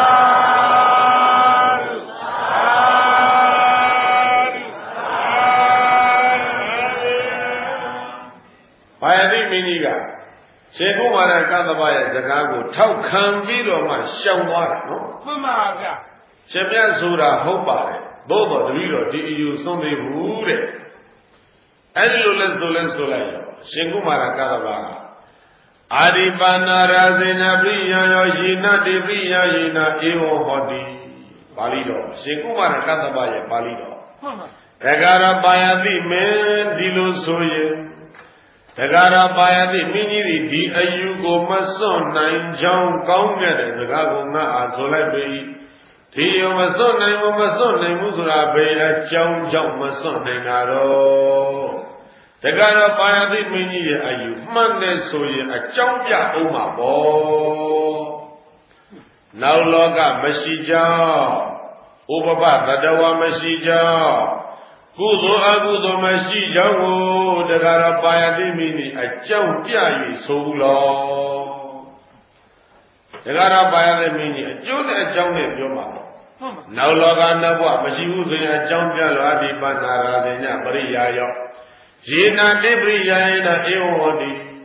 ဘာယတိမင်းကြီးကရှင်ကုမာရကသဗ္ဗရဲ့စကားကိုထောက်ခံပြီးတော့မှရှောင်သွားတယ်နော်မှန်ပါဗျာရှင်မြတ်ဆိုတာဟုတ်ပါတယ်သို့တော်တပည့်တော်ဒီအယူဆုံးသေးဘူးတဲ့အဲ့ဒီလိုလဲဆိုလဲဆိုလိုက်ရောရှင်ကုမာရကသဗ္ဗကအာရိပါဏာရာဇေနပရိယယောယေနတိပရိယယေနဧဝဟောတိပါဠိတော်ရှင်ကုမာရကသဗ္ဗရဲ့ပါဠိတော်မှန်ပါတဂရပါယတိမင်းဒီလိုဆိုရင်တဂရပါယတိမင်းကြီးဒီအယူကိုမစွန့်နိုင်ကြောင်းကောင်းတဲ့စကားကိုငါအားဆိုလိုက်ပြီဒီယုံမစွန့်နိုင်ဘူးမစွန့်နိုင်ဘူးဆိုတာဘယ်အကြောင်းကြောင့်မစွန့်နိုင်တာတော့တကယ်တော့ပါယတိမင်းကြီးရဲ့အယူမှန်တယ်ဆိုရင်အကြောင်းပြအောင်ပါပေါ့နောက်လောကမရှိကြောင်းဥပပတတဝမရှိကြောင်းကုသိုလ်အကုသိုလ်မရှိကြောင်းကိုတကယ်တော့ပါယတိမင်းကြီးအကြောင်းပြ၍ဆိုလို့တကယ်တော့ပါယတိမင်းကြီးအကျိုးနဲ့အကြောင်းနဲ့ပြောပါတော့နောက်လောကနောက်ဘဝမရှိဘူးဆိုရင်အကြောင်းပြလို့အဒီပန္နာရာဇညပရိယာယောယေနာတိပရိယာယေနဧဝဟောတိ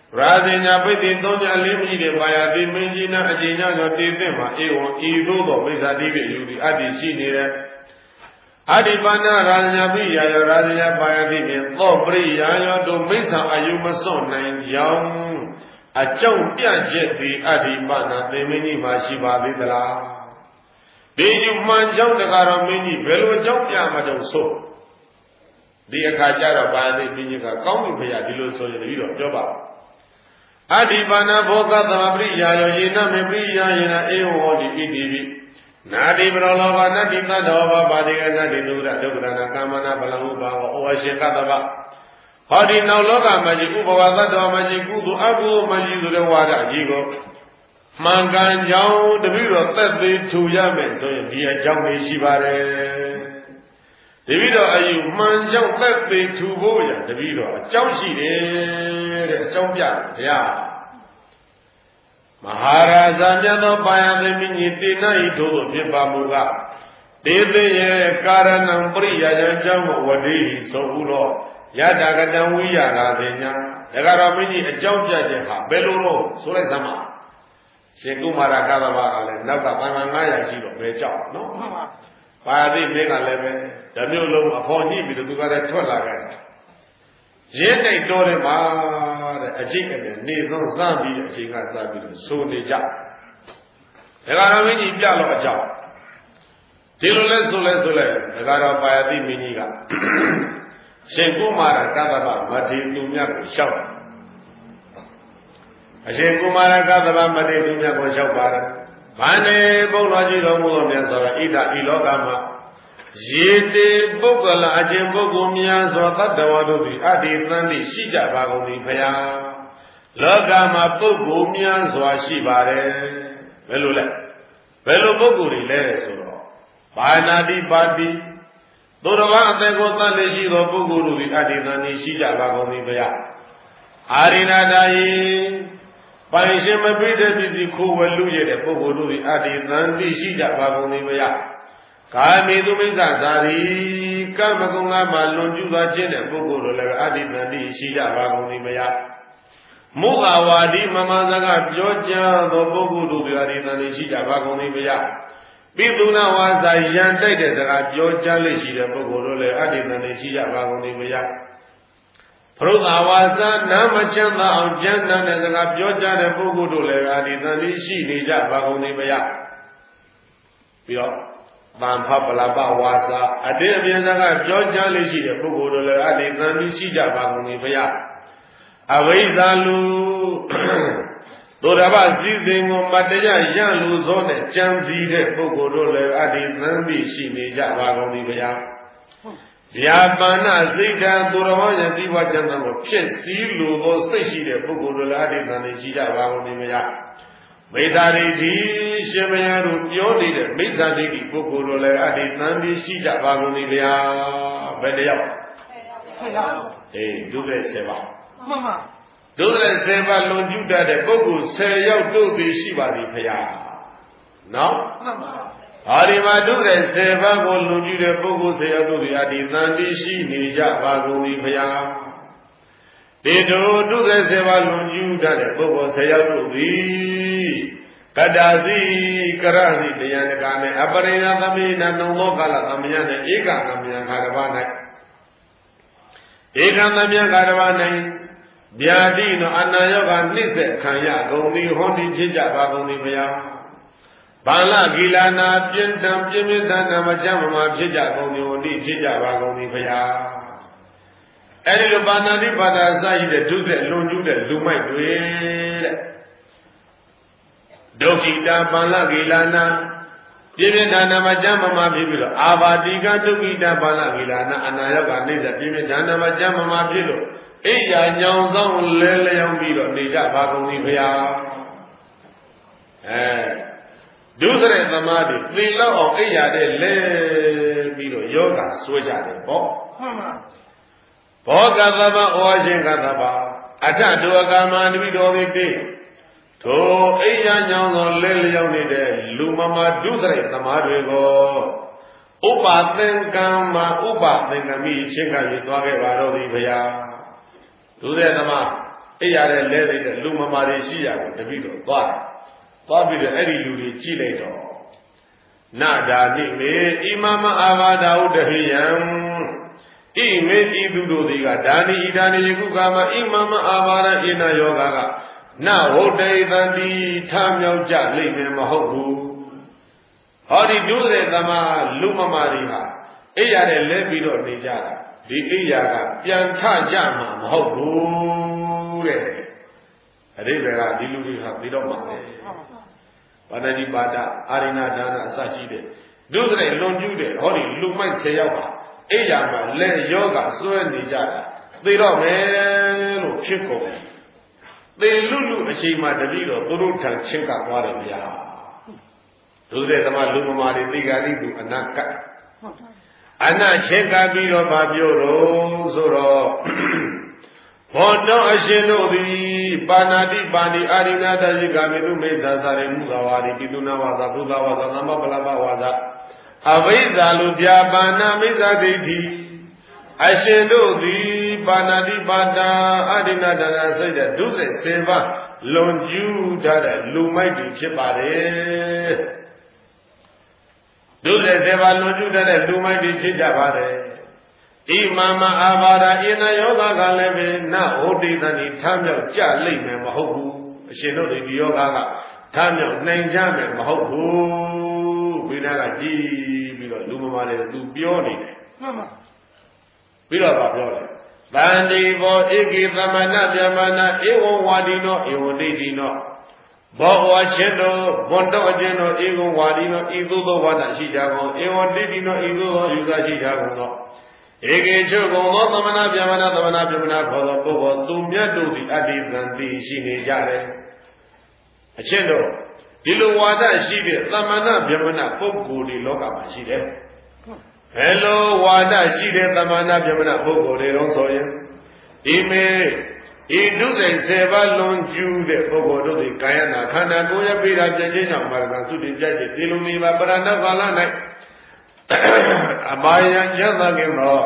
ရာဇညာပိတိသုံးညာလေးမြည်တဲ့ပါယတိမင်းကြီးနာအကျဉ်းကြောင့်တည်တဲ့မှာဧဝံဤသို့သောမိစ္ဆာတိပိယူသည်အတ္တိရှိနေတယ်အတ္တိပါဏရာဇညာပိယာယောရာဇညာပါယတိဖြင့်သောပရိယာယောတို့မိစ္ဆာအယုမစွန့်နိုင်ကြောင်းအကြောင်းပြချက်သည်အတ္တိပါဏသေမင်းကြီးမှာရှိပါသေးသလားဒီယူမှန်ကြောင့်တကားတော်မင်းကြီးဘယ်လိုအကြောင်းပြမတော့ဆိုဒီအခါကျတော့ပါဠိမင်းကြီးကကောင်းပြီဖေရဒီလိုဆိုရင်ပြီးတော့ပြောပါအတ္တိပါဏဘောဂသမပရိယာယောယေနမေပရိယာယေနအေဝဟောတိဣတိပိနာတိပရောလောဘနတ္တိသတ္တောဘပါတိကနတ္တိဒုရဒုက္ခနာကာမနာဗလံဥပါဝဩဝရှင်ကတ္တဗဟောဒီနောက်လောကမှာကြီးဥပဝါသတ္တောမှာကြီးကုသိုလ်အကုသိုလ်မှာကြီးဆိုတဲ့ဝါဒကြီးကိုမှန်ကန်ကြောင်းတပည့်တော်သက်သေးထူရမယ်ဆိုရင်ဒီအကြောင်းလေးရှိပါတယ်တပည့်တော်အယူမှန်ကြောင်းသက်သေးထူဖို့ရတပည့်တော်အကြောင်းရှိတယ်တဲ့အကြောင်းပြတရားမဟာရာဇာမြတ်သောပါယသေမင်းကြီးတေနဤထို့သို့ဖြစ်ပါမူကားတေသေရဲ့ကာရဏံပရိယာယံကြောင့်ဝတိဆိုဟုတော့ယတာကတံဝိရတာသေညာဒါကတော့မင်းကြီးအကြောင်းပြခြင်းဟာဘယ်လိုလို့ဆိုလိုက်စမ်းပါရှင်ကုမာရကသဘာကလည်းနောက်ကသံဃာနင်းရာရှိတော့ဘယ်ကြောက်နော်ပါယသေမင်းကလည်းပဲဓမျိုးလုံးအဖော်ညှိပြီးတော့သူကလည်းထွက်လာခဲ့ရင်းတိုက်တော်တယ်မှာတဲ့အကျိတ်နဲ့နေဆုံးစပြီးအချိန်ကစပြီးတော့ဆိုနေကြဒါကတော့မင်းကြီးပြလို့အကြောင်းဒီလိုလဲဆိုလဲဆိုလဲဒါကတော့ပါယတိမင်းကြီးကရှင်ကုမာရကသဗ္ဗမထေသူမြတ်ကိုလျှောက်အရှင်ကုမာရကသဗ္ဗမထေသူမြတ်ကိုလျှောက်ပါတယ်ဗန္နေဘုန်းတော်ကြီးတော်မူသောမြတ်စွာဘုရားဣဒဤလောကမှာရေတေပုဂ္ဂလအကျင့်ပုဂ္ဂိုလ်များစွာတတ္တဝါတို့သည်အတ္တိသံတိရှိကြပါကုန်သည်ဖရာလောကမှာပုဂ္ဂိုလ်များစွာရှိပါတယ်ဘယ်လိုလဲဘယ်လိုပုဂ္ဂိုလ်တွေလဲဆိုတော့ဘာနာတိပါတိသူတော်ဘာအသက်ကိုသတ်လေရှိသောပုဂ္ဂိုလ်တို့သည်အတ္တိသံတိရှိကြပါကုန်သည်ဖရာအာရိဏတာယိပိုင်ရှင်မပိတဲ့ပစ္စည်းခိုးဝယ်လူရတဲ့ပုဂ္ဂိုလ်တို့သည်အတ္တိသံတိရှိကြပါကုန်သည်ဖရာကာမေသူမိစ္ဆာဇာတိကမ္မကုံကမှလွန်ကျူးသွားခြင်းတဲ့ပုဂ္ဂိုလ်တို့လည်းအတ္တိတန်တိရှိကြပါကုန်သည်မယမုသာဝါဒီမမဇကပြောကြားသောပုဂ္ဂိုလ်တို့အတ္တိတန်တိရှိကြပါကုန်သည်မယပိသုနာဝါစာယံတိုက်တဲ့စကားပြောကြားလို့ရှိတဲ့ပုဂ္ဂိုလ်တို့လည်းအတ္တိတန်တိရှိကြပါကုန်သည်မယပရုသာဝါစာနာမချမ်းသာအောင်ကျမ်းသာတဲ့စကားပြောကြားတဲ့ပုဂ္ဂိုလ်တို့လည်းအတ္တိတန်တိရှိနေကြပါကုန်သည်မယပြီးတော့တန်ဖပလပဝါစာအတေအပြင်စကားပြောကြားလေးရှိတဲ့ပုဂ္ဂိုလ်တို့လည်းအတေသံပြီးရှိကြပါကုန်သည်ဘုရားအဝိဇ္ဇာလူသောတပစည်းစိမ်ကိုမတရားရလူသောနဲ့ကြံစည်တဲ့ပုဂ္ဂိုလ်တို့လည်းအတေသံပြီးရှိနေကြပါကုန်သည်ဘုရားဗျာပါဏစိတ်ဓာသူတော်ဘာယတိဝကျမ်းကိုဖြစ်စည်းလိုသောစိတ်ရှိတဲ့ပုဂ္ဂိုလ်တို့လည်းအတေသံပြီးရှိကြပါကုန်သည်ဘုရားမိစ္ဆာဒိဋ္ဌိရှင်မယားတို့ပြောနေတဲ့မိစ္ဆာဒိဋ္ဌိပုဂ္ဂိုလ်တို့လည်းအတ္တိသံတိရှိကြပါကုန်သည်ဗျာဘယ်တယောက်အေးဒုစရဆယ်ပါမှန်ပါဒုစရဆယ်ပါလွန်ကျူးတတ်တဲ့ပုဂ္ဂိုလ်ဆယ်ယောက်တို့သည်ရှိပါသည်ဗျာနော်မှန်ပါဟာဒီမှာဒုစရဆယ်ပါကိုလွန်ကျူးတဲ့ပုဂ္ဂိုလ်ဆယ်ယောက်တို့သည်အတ္တိသံတိရှိနေကြပါကုန်သည်ဗျာဒီတို့ဒုစရဆယ်ပါလွန်ကျူးတတ်တဲ့ပုဂ္ဂိုလ်ဆယ်ယောက်တို့သည်ကတ္တာစီကရဟိတရားနကနဲ့အပရိယသမိနနုံလောကလသမယနဲ့ဧကသမယခါတဘာ၌ဧကသမယခါတဘာ၌ဗျာတိနောအနာယောဂနှိစ္စခံရကုန်သည်ဟောတိဖြစ်ကြပါကုန်သည်ဘုရားဘာလဂီလာနာပြင်းထန်ပြင်းပြင်းထန်ထန်မကြမ်းမမှဖြစ်ကြကုန်သည်ဟောတိဖြစ်ကြပါကုန်သည်ဘုရားအဲဒီလိုပါဏာတိပါဒာစရှိတဲ့ဒုစရလွန်ကျူးတဲ့လူမိုက်တွေတဲ့ဒုက္ခိတာပန္လဂေလနာပြည့်ပြည့်ဌာနမှာကျမ်းမမှာဖြစ်ပြီးတော့အာဘာတိကဒုက္ခိတာပန္လဂေလနာအနာယောဂနှိစ္စပြည့်ပြည့်ဌာနမှာကျမ်းမမှာဖြစ်လို့အိယာညောင်ဆောင်လဲလျောင်းပြီးတော့နေကြပါကုန်ပြီဘုရားအဲဒုစရသမားတွေသေလောက်အောင်အိယာတဲ့လဲပြီးတော့ယောဂဆွဲကြတယ်ပေါ့မှန်ပါဘောကသဗ္ဗဩရှင်ကသဗ္ဗအထဒုအကမန္တိတော်သည်တိထိုအိယာညောင်းသောလဲလျောင်းနေတဲ့လူမမဒုစရိုက်သမားတွေကိုဥပသင်္ကမ္မဥပသင်္ကမိချင်းကပြီးသွားခဲ့ပါတော့သည်ဘုရားဒုစရိုက်သမားအိယာတဲ့လဲတဲ့လူမမာတွေရှိရကိုတပိတော့သွားသွားပြီးတော့အဲ့ဒီလူတွေကြည့်လိုက်တော့နာဒာနိမေဣမမအာဘာဒဟုတဟိယံဣမေဤသူတို့သည်ကဒါနိဣဒါနိယခုကာမဣမမအာဘာဒဣနာယောဂကနဟုတ်တေတံတိထမြောက်ကြလိမ့်မယ်မဟုတ်ဘူးဟောဒီဒုစရသမလူမမာတွေဟာအိယာတဲ့လဲပြီးတော့နေကြတာဒီအိယာကပြန်ထကြမှာမဟုတ်ဘူးတဲ့အရိဘေကဒီလူတွေဟာပြီးတော့မှာလေပါဏာတိပါဒအာရိဏဒါနအစရှိတဲ့ဒုစရိုက်လွန်ကျူးတဲ့ဟောဒီလူမိုက်ဆယ်ယောက်ပါအိယာမှာလက်ယောဂဆွဲနေကြတာသေတော့မယ်လို့ဖြစ်ကုန်တယ်သေလူလူအချိန်မှတပည့်တော်သူတို့ထံချင်းကသွားတယ်ဗျာဒုစရိုက်သမားလူမမာတွေသိဂာတိသူအနာကအနာချင်းကပြီးတော့ဗာပြောတော့ဆိုတော့ဘောတောအရှင်တို့သည်ပါဏာတိပါဏိအာရိဏတရှိကာမေတုမိစ္ဆာသာရေမုသာဝါဒီပိတုနာဝါသာဘုသာဝါသာသမ္မပလပဝါသာအဝိဇ္ဇာလူပြပါဏာမိစ္ဆာဒိဋ္ဌိအရှင်တို့သည်ပါဏာတိပါဒာအာရိဏတနာစိတ်တဲ့ဒုစရိုက်စေပါလွန်ကျူးထားတဲ့လူမိုက်တွေဖြစ်ပါတယ်ဒုစရိုက်စေပါလွန်ကျူးထားတဲ့လူမိုက်တွေဖြစ်ကြပါတယ်ဣမမအာဘာဒဣနယောဂကလည်းပဲနဟောတိတန်ဒီထမြောက်ကြလိမ့်မယ်မဟုတ်ဘူးအရှင်တို့ဒီယောဂကထမြောက်နိုင်ကြမယ်မဟုတ်ဘူးဘိနာကကြည်ပြီးတော့လူမမာလည်းသူပြောနေတယ်မှန်ပါပြီးတော့ပြောတယ်ဗန္တိဘောဧကိသမဏဗျမနာဧဝံဝါဒီနောဧဝံဒိဋ္ဌိနောဘောဝါချင်းတို့ဘွန်တော်အချင်းတို့ဧဝံဝါဒီနောဤသို့သောဝါဒရှိကြကုန်ဧဝံဒိဋ္ဌိနောဤသို့သောယူဆရှိကြကုန်သောဧကေချုပ်ကုန်သောသမဏဗျမနာသမဏဗျမနာခေါ်သောပုဂ္ဂိုလ်သူမြတ်တို့သည်အတ္တိတန်တိရှိနေကြတယ်အချင်းတို့ဒီလိုဝါဒရှိတဲ့သမဏဗျမနာပုဂ္ဂိုလ်ဒီလောကမှာရှိတယ်ဘယ်လိုဝါဒရှိတဲ့သမဏဗျမနာပုဂ္ဂိုလ်တွေတော့ဆိုရင်ဒီမေဤဒုစိတ်စေပါလွန်ကျူးတဲ့ပုဂ္ဂိုလ်တို့သည်ကာယနာခန္ဓာကိုယ်ရဲ့ပိဓာပြည့်ခြင်းကြောင့်မာရကသုတိကြတဲ့ဒီလိုမျိုးပါပရဏတ်ကာလ၌အဘာယံကျမ်းသာခင်တော့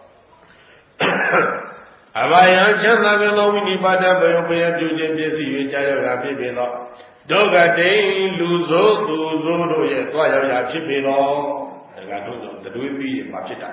အဘာယံကျမ်းသာခင်သောဝိနိပါဒဘယဘယပြုခြင်းပြည့်စုံ၍ကြာရောက်တာဖြစ်ပေသောဒုက္ခတိလူဆိုးသူဆိုးတို့ရဲ့တွားရောက်ရာဖြစ်ပေသောဒါကတို့တတွေးပြီးရင်ဘာဖြစ်တာ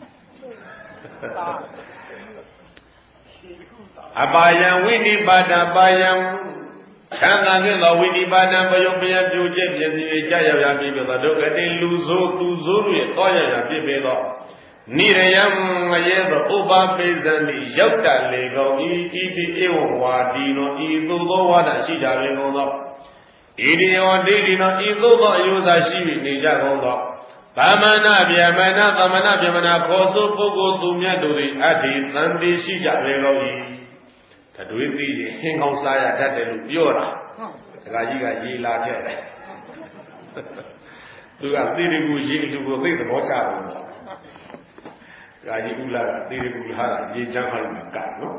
အဘာယံဝိနိပါဒပါယံချမ်းသာခြင်းသောဝိနိပါဒံဘယုံဘယပြုခြင်းပြည့်စုံ၍ကြာရောက်ရာဖြစ်ပေသောဒုက္ခတိလူဆိုးသူဆိုးတို့ရဲ့တွားရောက်ရာဖြစ်ပေသောနိရယံမယေသောဥပပိဇံတိရောက်တလေကုန်ဤဤတိဧဝံဝါဒီနောဤသို့သောဝါဒရှိကြလေကုန်သောဣတိယဝဒိဋ္ဌိနောဤသို့သောအယုဇာရှိ၍နေကြကုန်သောဗမဏဗျမဏသမဏဗျမဏဖောဆိုပုဂ္ဂိုလ်သူမြတ်တို့၏အတ္တိတန်တိရှိကြလေကုန်၏တတွေးသိရင်ဟင်းကောင်းစားရတတ်တယ်လို့ပြောတာဒကာကြီးကရေလာထက်တယ်သူကသိတယ်ကိုရေသူကိုသိသဘောကျတယ်ရာကြီးဥလာကသေရကူလာတာရေချမ်းဟောင်းမှာကနော်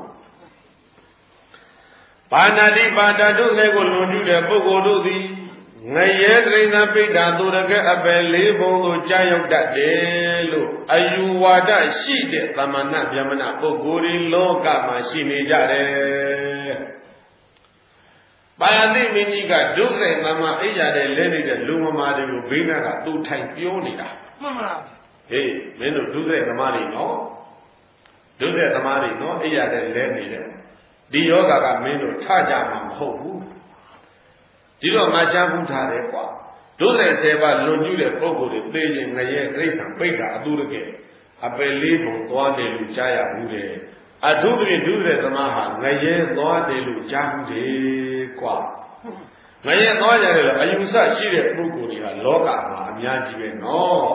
ပါဏာတိပါဒတုလည်းကိုလွန်ကျူးတဲ့ပုဂ္ဂိုလ်တို့သည်ငရဲတရိဏပိဋ္ဌာသူရကအပယ်လေးဘုံသို့ကြာရောက်တတ်တယ်လို့အယူဝါဒရှိတဲ့သမဏဗျမဏပုဂ္ဂိုလ်တွေလောကမှာရှိနေကြတယ်ပါယတိမင်းကြီးကဒုက္ခသမအိယာတဲ့လဲနေတဲ့လူမမာတွေကိုဘိန်းကသူ့ထိုင်ပြောနေတာမှန်ပါလားဟေးမင်းတို့ဒုစရိုက်သမားတွေနော်ဒုစရိုက်သမားတွေနော်အိယာတဲ့လဲနေတယ်ဒီယောဂကမင်းတို့ထကြမှာမဟုတ်ဘူးဒီတော့ငါချမ်းဘူးထားတယ်ကွာဒုစရိုက်ဆယ်ပါလွန်ကျူးတဲ့ပုဂ္ဂိုလ်တွေသိရင်ငရဲတိရစ္ဆာန်ပိတ်တာအတူတကယ်အပယ်လေးပုံသွားတယ်လို့ကြားရဘူးတယ်အထူးသဖြင့်ဒုစရိုက်သမားဟာငရဲသွားတယ်လို့ကြားဘူးတယ်ကွာငရဲသွားရတယ်လို့အယူဆရှိတဲ့ပုဂ္ဂိုလ်တွေကလောကမှာအများကြီးပဲနော်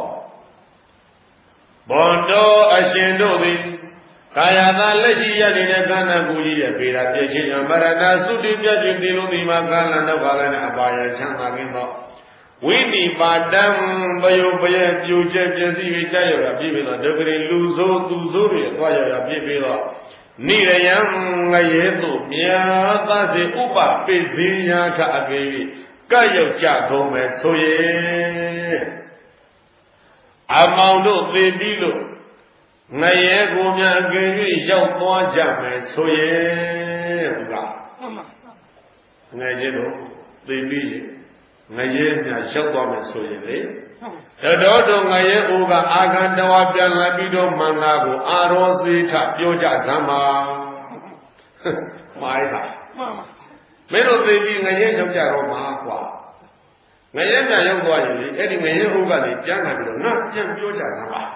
ဘောတော်အရှင်တို့သည်ကာယသာလက်ရှိရနေတဲ့ကန္နကူကြီးရဲ့ပေရာပြည့်ချင်းကြောင့်မရဏသုတိပြည့်ခြင်းဒီလိုဒီမှာကာလနောက်ကာလနဲ့အပါယချမ်းသာခြင်းသောဝိနိပါဒံဘယုဘယပြုချက်ပြည့်စည်၍ကြာရောက်တာပြည့်ပြီးတော့ဒုက္ခရိလူဆိုးသူဆိုးတွေသွားရောက်တာပြည့်ပြီးတော့နိရယံငရဲသို့မြတ်သစေဥပပိစေယထအပေ၍ကပ်ရောက်ကြကုန်မယ်ဆိုရင်အမောင်တို့သေပြီးလို့ငရဲကိုများအကယ်၍ရောက်သွားကြမယ်ဆိုရင်ဝ ngày chế độ tùy bi ngày chế nhà sốc qua mình sôi lên đấy đó đó ngày chế u cả agan dawa pian la bi do manga của arosi thà biểu trả tham mà mai thà mấy đồ tùy bi ngày chế sốc trả rồi mà qua ngày chế nhà sốc qua gì cái đi ngày chế u cả thì chẳng là biểu nó chẳng biểu trả tham mà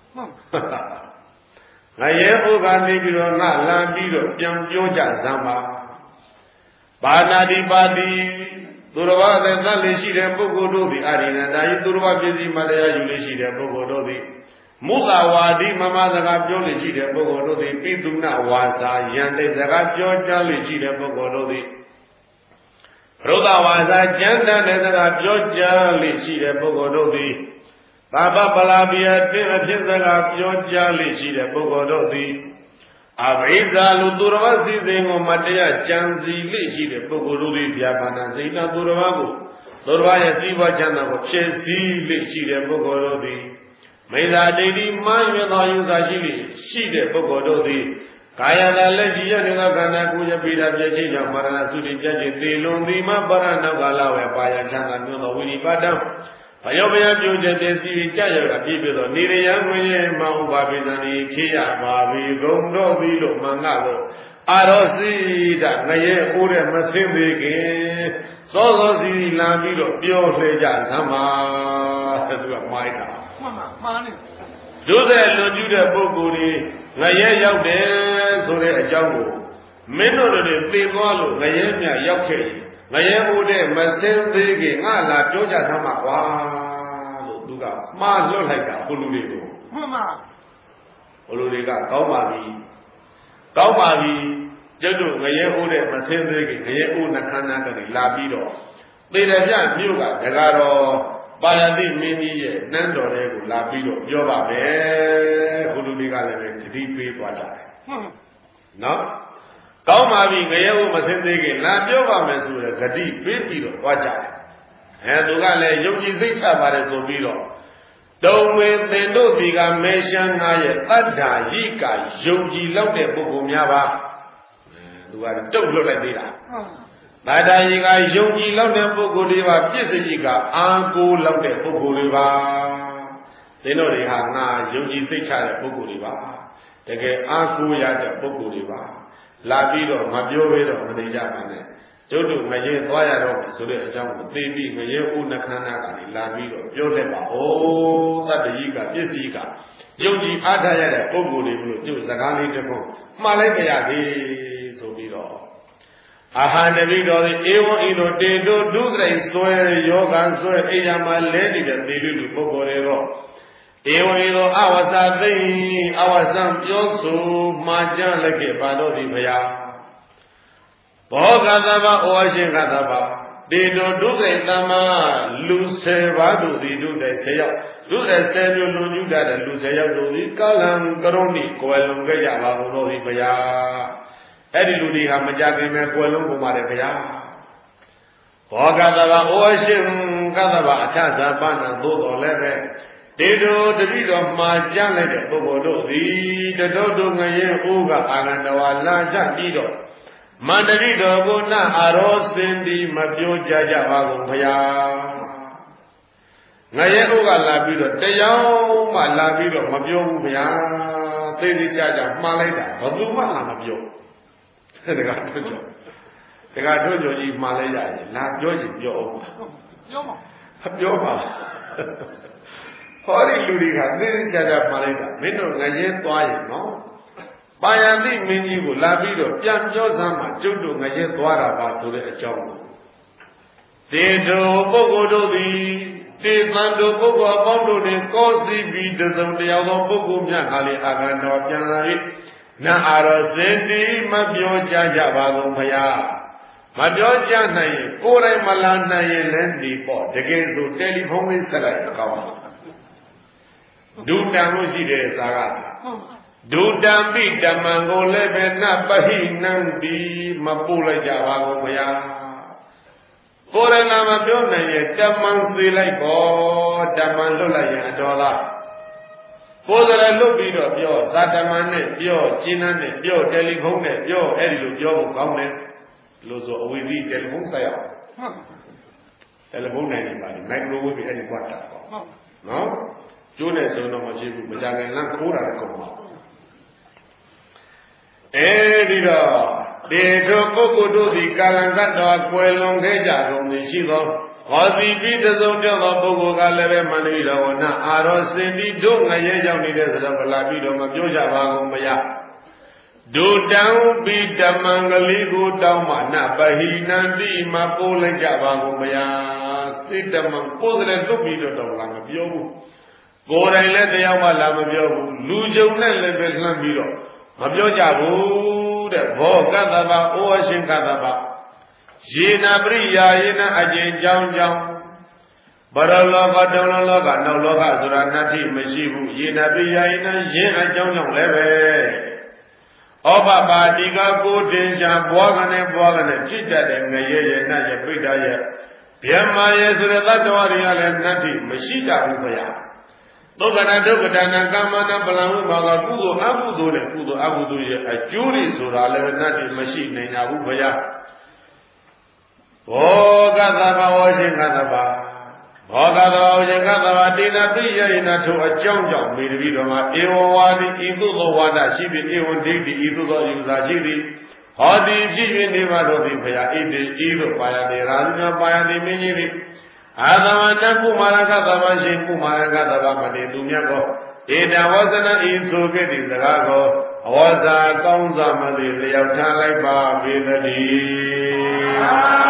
ngày chế u cả thì biểu nó làm bi do chẳng biểu trả tham mà bà na đi bà đi Durva de Dali shi de Puku do the Arina, Dai Durva Bizi Malaya Yulishi de Puku do the Musa Wadi Mama Zaga Jolishi de Puku do the Piduna Wasa Yande Zaga Georgia Lishi de Puku do the Roda Wasa Janda de Zaga Georgia Lishi de Puku do the Baba Palabia Tina Zaga Georgia Lishi de Puku do the Abriza Ludurva Zingo Matea Chanzi Lishi de Pogurudi Diabana Zina Durvago Durvaya Diva Chana Chesi Lishi de Pogorodi Meda Dedi Maya Yuzajili Shi de Pogorodi Kaya Legia de la Ganakuya Pida Jajina Marana Sudi Jaji Lundi Mabarana Gala Paya Chana no Winipata Ayobaya Joja Desi Jaya Bibido Niriam Maubabizani Kia Babi Gondo Vilo Mangalo Arosi da Naye Ure Masimbi Sozi Lamiro Pio Leja Sama Maika Jose Lojuda Boguri Naye Yaude Sore Ajango Meno de Tigolo Naye Yauke Ngaye ude masin dege nga laပြောကြသမှာကွာလို့သူကမှားလွတ်လိုက်တာဘုလူတွေကိုမှန်ပါဘုလူတွေကကောင်းပါပြီကောင်းပါပြီကျုပ်တို့ငရဲဦးတဲ့မစင်းသေးကြီးငရဲဦးနှခမ်းနာကနေလာပြီးတော့သေတယ်ပြမြို့ကဒကာတော်ပါရတိမင်းကြီးရဲ့နန်းတော်တွေကိုလာပြီးတော့ပြောပါမယ်ဘုလူတွေကလည်းပဲတတိပေးသွားကြတယ်ဟုတ်နော်ကောင်းပါပြီငရဲဦးမစင်းသေးခင်လာပြောပါမယ်ဆိုတဲ့ဂတိပေးပြီးတော့သွားကြတယ်အဲသူကလည်းယုံကြည်စိတ်ချပါတယ်ဆိုပြီးတော့တုံဝေသင်တို့ဒီကမေရှမ်းနာရဲ့တတ္ထာယိကယုံကြည်လောက်တဲ့ပုဂ္ဂိုလ်များပါအဲသူကတုတ်လွတ်လိုက်သေးတာတတ္ထာယိကယုံကြည်လောက်တဲ့ပုဂ္ဂိုလ်တွေပါပြည့်စုံကြီးကအာကိုလောက်တဲ့ပုဂ္ဂိုလ်တွေပါသင်တို့တွေဟာငါယုံကြည်စိတ်ချတဲ့ပုဂ္ဂိုလ်တွေပါတကယ်အာကိုရတဲ့ပုဂ္ဂိုလ်တွေပါလာပြီးတော့မပြောဘဲတော့မသိကြပါနဲ့တို့တို့ငရဲသွားရတော့ဆိုတဲ့အကြောင်းကိုသိပြီးငရဲဥနှခမ်းနာကနေလာပြီးတော့ပြောလက်ပါဩတတ္တယိကပြည့်စည်ကယုံကြည်အားထားရတဲ့ပုဂ္ဂိုလ်တွေလို့တို့စကားလေးတစ်ခုမှားလိုက်ကြရသေးဆိုပြီးတော့အာဟာနဗိတော်ဒီဧဝံဤသို့တေတို့ဒုစရိုက်ဆွဲယောဂံဆွဲအိယာမှာလဲနေတဲ့သေလူလူပုဂ္ဂိုလ်တွေတော့ဧဝံဤသို့အဝဇ္ဇသိအဝဇ္ဇံပြောဆိုမှာကြလက်ခဲ့ပါတော့ဒီဘုရားဘောဂသဗ္ဗဩရှင်ကသဗ္ဗတေတောဒုက္ခိတမလူဆယ်ပါးတို့သည်ဒုက္ခိဆယ်ယောက်ဒုက္ခိဆယ်မျိုးလူညုတတဲ့လူဆယ်ယောက်တို့သည်ကာလံကရုဏိကွယ်လွန်ခဲ့ကြပါဘုရားဒီဘုရားအဲ့ဒီလူတွေဟာမကြခင်မဲ့ကွယ်လွန်ကုန်ပါတယ်ဘုရားဘောဂသဗ္ဗဩရှင်ကသဗ္ဗအထသဗ္ဗနာသို့တော်လည်းပဲတေတောတတိတော်မှာကြမ်းလိုက်တဲ့ပုဂ္ဂိုလ်တို့သည်တတော်တို့ငရဲအိုးကအာဂန္တဝါလာချပြီးတော့မန္တရိတော်ကိုနအာရောစင်ဒီမပြောကြကြပါဘူးဘုရားငရဲအိုးကလာပြီးတော့တရားမှလာပြီးတော့မပြောဘူးဘုရားသိသိကြကြမှားလိုက်တာဘယ်သူမှလာမပြောတကယ်တို့ကြောတကယ်တို့ကြောကြီးမှားလိုက်ရတယ်လာပြောရင်ပြောအောင်ပြောမှာပြောပါဟောဒီလူတွေကသိသိကြကြမှားလိုက်တာမင်းတို့ငရဲသွားရင်နော်ပါယံတိမင်းကြီးကိုလာပြီးတော့ပြန်ပြောစမ်းမှကျုပ်တို့ငရဲသွားတာပါဆိုတဲ့အကြောင်းကိုတေတောပုဂ္ဂိုလ်တို့သည်တေသံတို့ပုဂ္ဂိုလ်အပေါင်းတို့တွင်ကောစီပြီးတစုံတယောက်သောပုဂ္ဂိုလ်များကလည်းအာဂန္တော်ပြန်လာ၍နာအာရစေတိမပြောကြကြပါကုန်ဖရာမပြောကြနိုင်ရင်ကိုယ်တိုင်မလာနိုင်ရင်လည်းဒီပေါ့တကယ်ဆိုတယ်လီဖုန်းလေးဆက်လိုက်တော့ကောင်းပါဒုတံလို့ရှိတယ်သာကဒုတံပိဓမ္မံကိုလည်းပဲနပဟိနံတိမပို့လိုက်ကြပါဘူးဘုရားကိုရဏမပြောနိုင်ရဲ့ဓမ္မံစေလိုက်ပေါ့ဓမ္မံလွတ်လိုက်ရင်အတော်လားကိုယ်စရလွတ်ပြီးတော့ပြောဇာတမန်နဲ့ပြောကျင်းနဲ့ပြောတယ်လီဖုန်းနဲ့ပြောအဲ့ဒီလိုပြောဖို့ကောင်းတယ်လို့ဆိုအဝေစီတယ်လီဖုန်းဆက်ရအောင်တယ်လီဖုန်းနိုင်နေပါလိမိုက်ခရိုဝေ့ပြီးအဲ့ဒီကွာတာပေါ့နော်ကျိုးနဲ့ဆိုတော့မဖြစ်ဘူးမကြခင်လမ်းခိုးတာလည်းကုန်ပါအဲဒီတော့ဒီတို့ပုဂ္ဂိုလ်တို့သည်ကာလံကတော်ကွယ်လွန်ခဲ့ကြကုန်သည်ရှိသောဟောစီပြီးတစုံတယောက်သောပုဂ္ဂိုလ်ကလည်းပဲမန္တရိတော်ဝနအာရောစင်တိတို့ငရဲရောက်နေတဲ့ဆိုတော့ဗလာပြီးတော့မပြောကြပါဘူးမရဒုတံပိတမံကလေးကိုတောင်းမှနပဟိနန္တိမပိုးလိုက်ကြပါဘူးမရစိတ္တမံပိုးတဲ့လွတ်ပြီးတော့တော့လာမပြောဘူးကိုယ်တိုင်လည်းတရားမှလာမပြောဘူးလူကြုံနဲ့လည်းပဲလှမ်းပြီးတော့မပြောကြဘူးတဲ့ဘောကတ္တဗဩဝရှင်ကတ္တဗယေနာပရိယာယေနာအကျဉ်းကြောင်းကြောင်းဘရလောကတောလောလောကနောက်လောကဆိုတာနတ္ထိမရှိဘူးယေနာပရိယာယေနာယင်းအကြောင်းကြောင့်လည်းပဲဩဘပါတိကကိုတင်ချာဘွားကနေဘွားကနေဖြစ်တတ်တဲ့ငရဲရဲ့နတ်ရဲ့ပိဋ္ဌာရဲ့ဗျမရဲ့ဆိုတဲ့တတ္တဝါတွေကလည်းနတ္ထိမရှိကြဘူးခရားဒုက္ခနာဒုက္ခဒါနကာမနာပလံဝိပါကကုသိုလ်အကုသိုလ်နဲ့ကုသိုလ်အကုသိုလ်ရဲ့အကျိုးတွေဆိုတာလည်းနတ္တိမရှိနိုင်ကြဘူးဗျာဘောဂသဘာဝရှင်ကသဘာဘောဂသဘာဝရှင်ကသဘာတိနာပိယယနာထိုအကြောင်းကြောင့်မေတ္တိတော်မှာဧဝဝါဒီဤသို့သောဝါဒရှိပြီးဧဝံဒိဋ္ဌိဤသို့သောယူဆရှိသည်ဟောဒီဖြစ်၍နေပါတော်သည်ဗျာဣတိဤသို့ပါယတိရာဇနာပါယတိမင်းကြီးသည်အာသမဏပုမာရကသမရှိပုမာရကသမမတိသူမြတ်ကိုဧတဝဇနဤဆိုခဲ့သည့်စကားကိုအဝဇာကောင်းစွာမသိလျောက်ထားလိုက်ပါပေသတည်း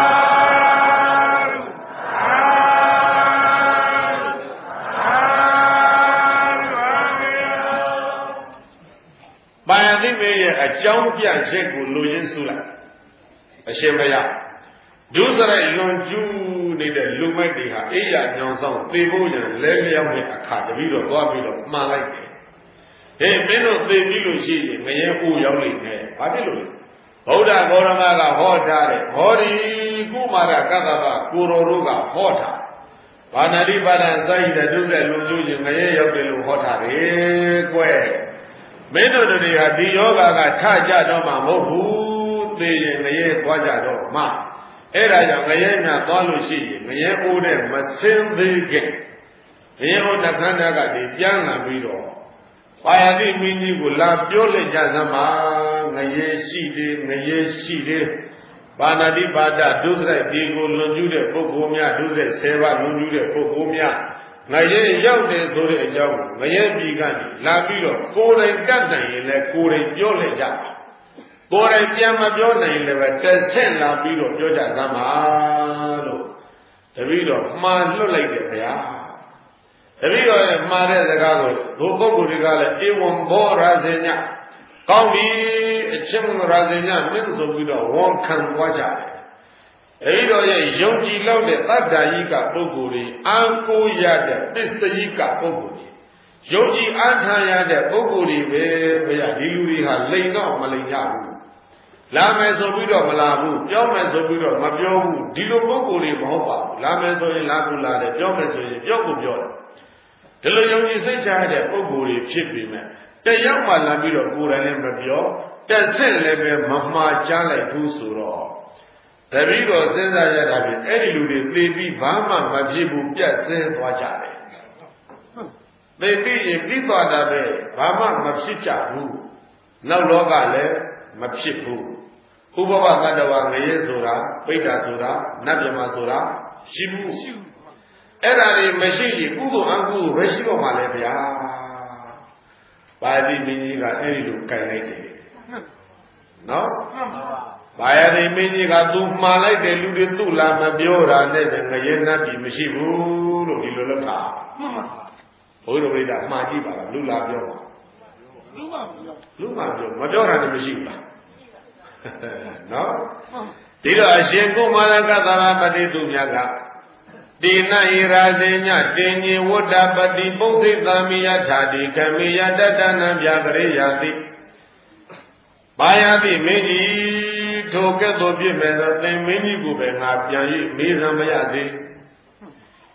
ပါယတိမေရဲ့အကြောင်းပြချက်ကိုလူချင်းစုလိုက်အရှင်ဘုရားဒုစရိုက်လွန်ကျူးနေတဲ့လူမိုက်တွေဟာအိယာညောင်ဆောင်သေဖို့ကြလဲလျောက်တဲ့အခါတပြီးတော့သွားပြီးတော့မှားလိုက်တယ်ဟေးမင်းတို့သေပြီးလို့ရှိရင်ငရဲအိုးရောက်လိမ့်မယ်ဘာဖြစ်လို့လဲဗုဒ္ဓဂေါရမကဟောထားတယ်ဟောဒီကုမာရကတ္တဗကိုရောတို့ကဟောထားဘာနာတိပါဒံစာဟိတဒုစရိုက်လွန်ကျူးခြင်းငရဲရောက်တယ်လို့ဟောထားတယ်ကွယ်မင်းတို့တွေဟာဒီယောဂကထကြတော့မှမဟုတ်ဘူးသေရင်ငရဲသွားကြတော့မှအဲ့ဒါကြောင့်ငရဲများသွားလို့ရှိရင်ငရဲအိုးနဲ့မစင်းသေးခင်ငရဲအိုးတခန္ဓာကနေပြန်လာပြီးတော့ပါယတိမင်းကြီးကိုလာပြောလိုက်ကြစမ်းပါငရဲရှိတယ်ငရဲရှိတယ်ပါဏာတိပါဒဒုစရိုက်ဒီကိုလွန်ကျူးတဲ့ပုဂ္ဂိုလ်များဒုစရိုက်ဆယ်ပါးလွန်ကျူးတဲ့ပုဂ္ဂိုလ်များငရဲရောက်တယ်ဆိုတဲ့အကြောင်းငရဲပြည်ကနေလာပြီးတော့ကိုယ်တိုင်တတ်နိုင်ရင်လည်းကိုယ်တိုင်ပြောလိုက်ကြပါကိုယ်တိုင်ပြန်မပြောနိုင်လည်းပဲတက်ဆင့်လာပြီးတော့ပြောကြသမ်းပါလို့တပည့်တော်မှားလွတ်လိုက်တယ်ဗျာတပည့်တော်ရဲ့မှားတဲ့စကားကိုဒုပုဂ္ဂိုလ်တွေကလည်းဧဝံဘောရာဇေညကောင်းပြီအချင်းရာဇေညမြင့်ဆိုပြီးတော့ဝန်ခံသွားကြတယ်တပည့်တော်ရဲ့ယုံကြည်လောက်တဲ့တတ္တယိကပုဂ္ဂိုလ်တွေအာကိုရတဲ့ပစ္စယိကပုဂ္ဂိုလ်တွေယုံကြည်အားထားရတဲ့ပုဂ္ဂိုလ်တွေပဲဗျာဒီလူတွေဟာလိန်တော့မလိန်ကြဘူးလာမယ်ဆိုပြီးတော့မလာဘူးပြောမယ်ဆိုပြီးတော့မပြောဘူးဒီလိုပုဂ္ဂိုလ်တွေမဟုတ်ပါဘူးလာမယ်ဆိုရင်လာဘူးလာတယ်ပြောမယ်ဆိုရင်ပြောကိုပြောတယ်ဒီလိုယုံကြည်စိတ်ချရတဲ့ပုဂ္ဂိုလ်တွေဖြစ်ပေမဲ့တယောက်မှလာပြီးတော့ကိုယ်တိုင်လည်းမပြောတက်ဆက်လည်းပဲမမှားချလိုက်ဘူးဆိုတော့တပည့်တော်စဉ်းစားရတာဖြင့်အဲ့ဒီလူတွေသေပြီးဘာမှမဖြစ်ဘူးပြတ်ဆဲသွားကြတယ်သေပြီးရင်ပြီးသွားတာပဲဘာမှမဖြစ်ကြဘူးနောက်လောကလည်းမဖြစ်ဘူးဥပဘသတ္တဝါငရဲဆိုတာပိဋ္ဌာဆိုတာနတ်မြမဆိုတာရှိဘူးအဲ့ဒါတွေမရှိရင်ကုသိုလ်အကုသိုလ်ပဲရှိတော့မှလည်းဗျာပါတိမင်းကြီးကအဲ့ဒီလိုကြိုင်လိုက်တယ်နော်ဘာယတိမင်းကြီးကသူမှားလိုက်တယ်လူတွေသူ့လာမပြောတာနဲ့ပဲငရဲနတ်ပြည်မရှိဘူးလို့ဒီလိုလုပ်တာဘုရားပြိတ္တာမှားကြည့်ပါလားလူလာပြောပါလူမှပြောလူမှပြောမပြောတာလည်းမရှိဘူးလားနော်ဒီတော့အရှင်ကုမာရကသဗ္ဗပတိသူမြတ်ကတိနဣရာဇေညတင်ញေဝတ္တပတိပုစ္စိတံမိယထာတိခမေယတတနံဗျာကရေယတိဘာယတိမင်းကြီးထိုကဲ့သို့ဖြစ်မဲ့သောသင်မင်းကြီးကိုပဲငါပြန်၍မေးစံမရစေ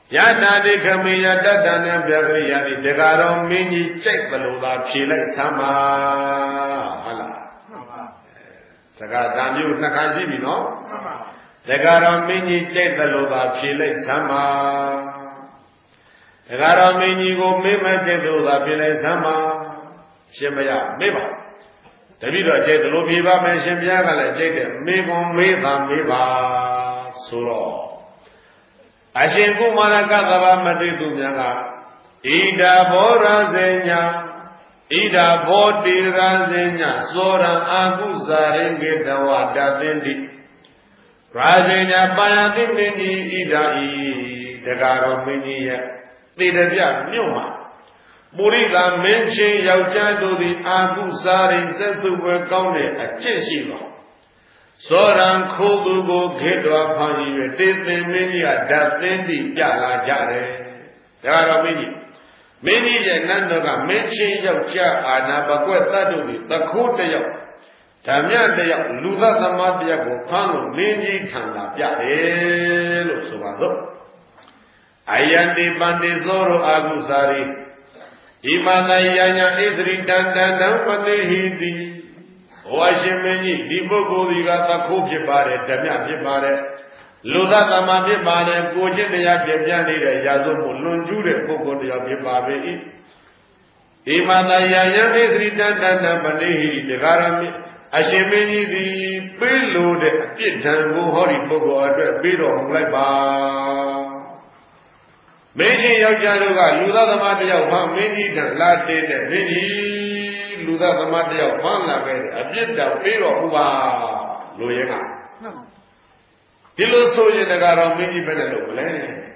Yada de Kamiya Dana Biagari de Garo Mini check the Luda Chile Sama Hala Sagadamu Nakaji no the Garo Mini check the Luda Chile Sama the Garo Mini go Mima check the Luda Chile Sama Shemaya Miba the video check the Lubiba mention Biagala check the Mibon Miba Miba Suro Ashin Kumara Katava Matitu Yaga Ida Bora Zenya Ida Bodi Razenya Sora Aguza Rengetawa Datendi Razenya Bayati Mini Ida I Degaro Mini Tidabia Numa Muriga Menchi Yaujado the Aguza Rensesu Kaune a Cheshima Soran Kodugo Gedwa Pani, Disney Minia, Datendi, Yala Jare. There are many. Many Yananga mention Yacha, Anabaqueta, the Kotayo, Tamia, Luza Matia, Pano, Mini Tana, Yale, Subazo. Ayandi Bandizoro Agusari. Imana Yanya is redundant, Nampane Washimini, Dibogo, the Gata Pare, Tamia Pare, Luda Tama Pare, Goja de Yapiani, Yazumu, Lunjure, Pogo de Yapibabe. Imana Yaya is redundant, Nampane, the Garami, Ashimini, the Pilu, the Pitan, Hori Pogo, a bit of Leba. Many Yajaruga, Luda Matia, many the Latin, many. Luda the Matia of Panda, a bit of fear of Uba, Luyana. Tilo Soja the Garo Mini Penelope.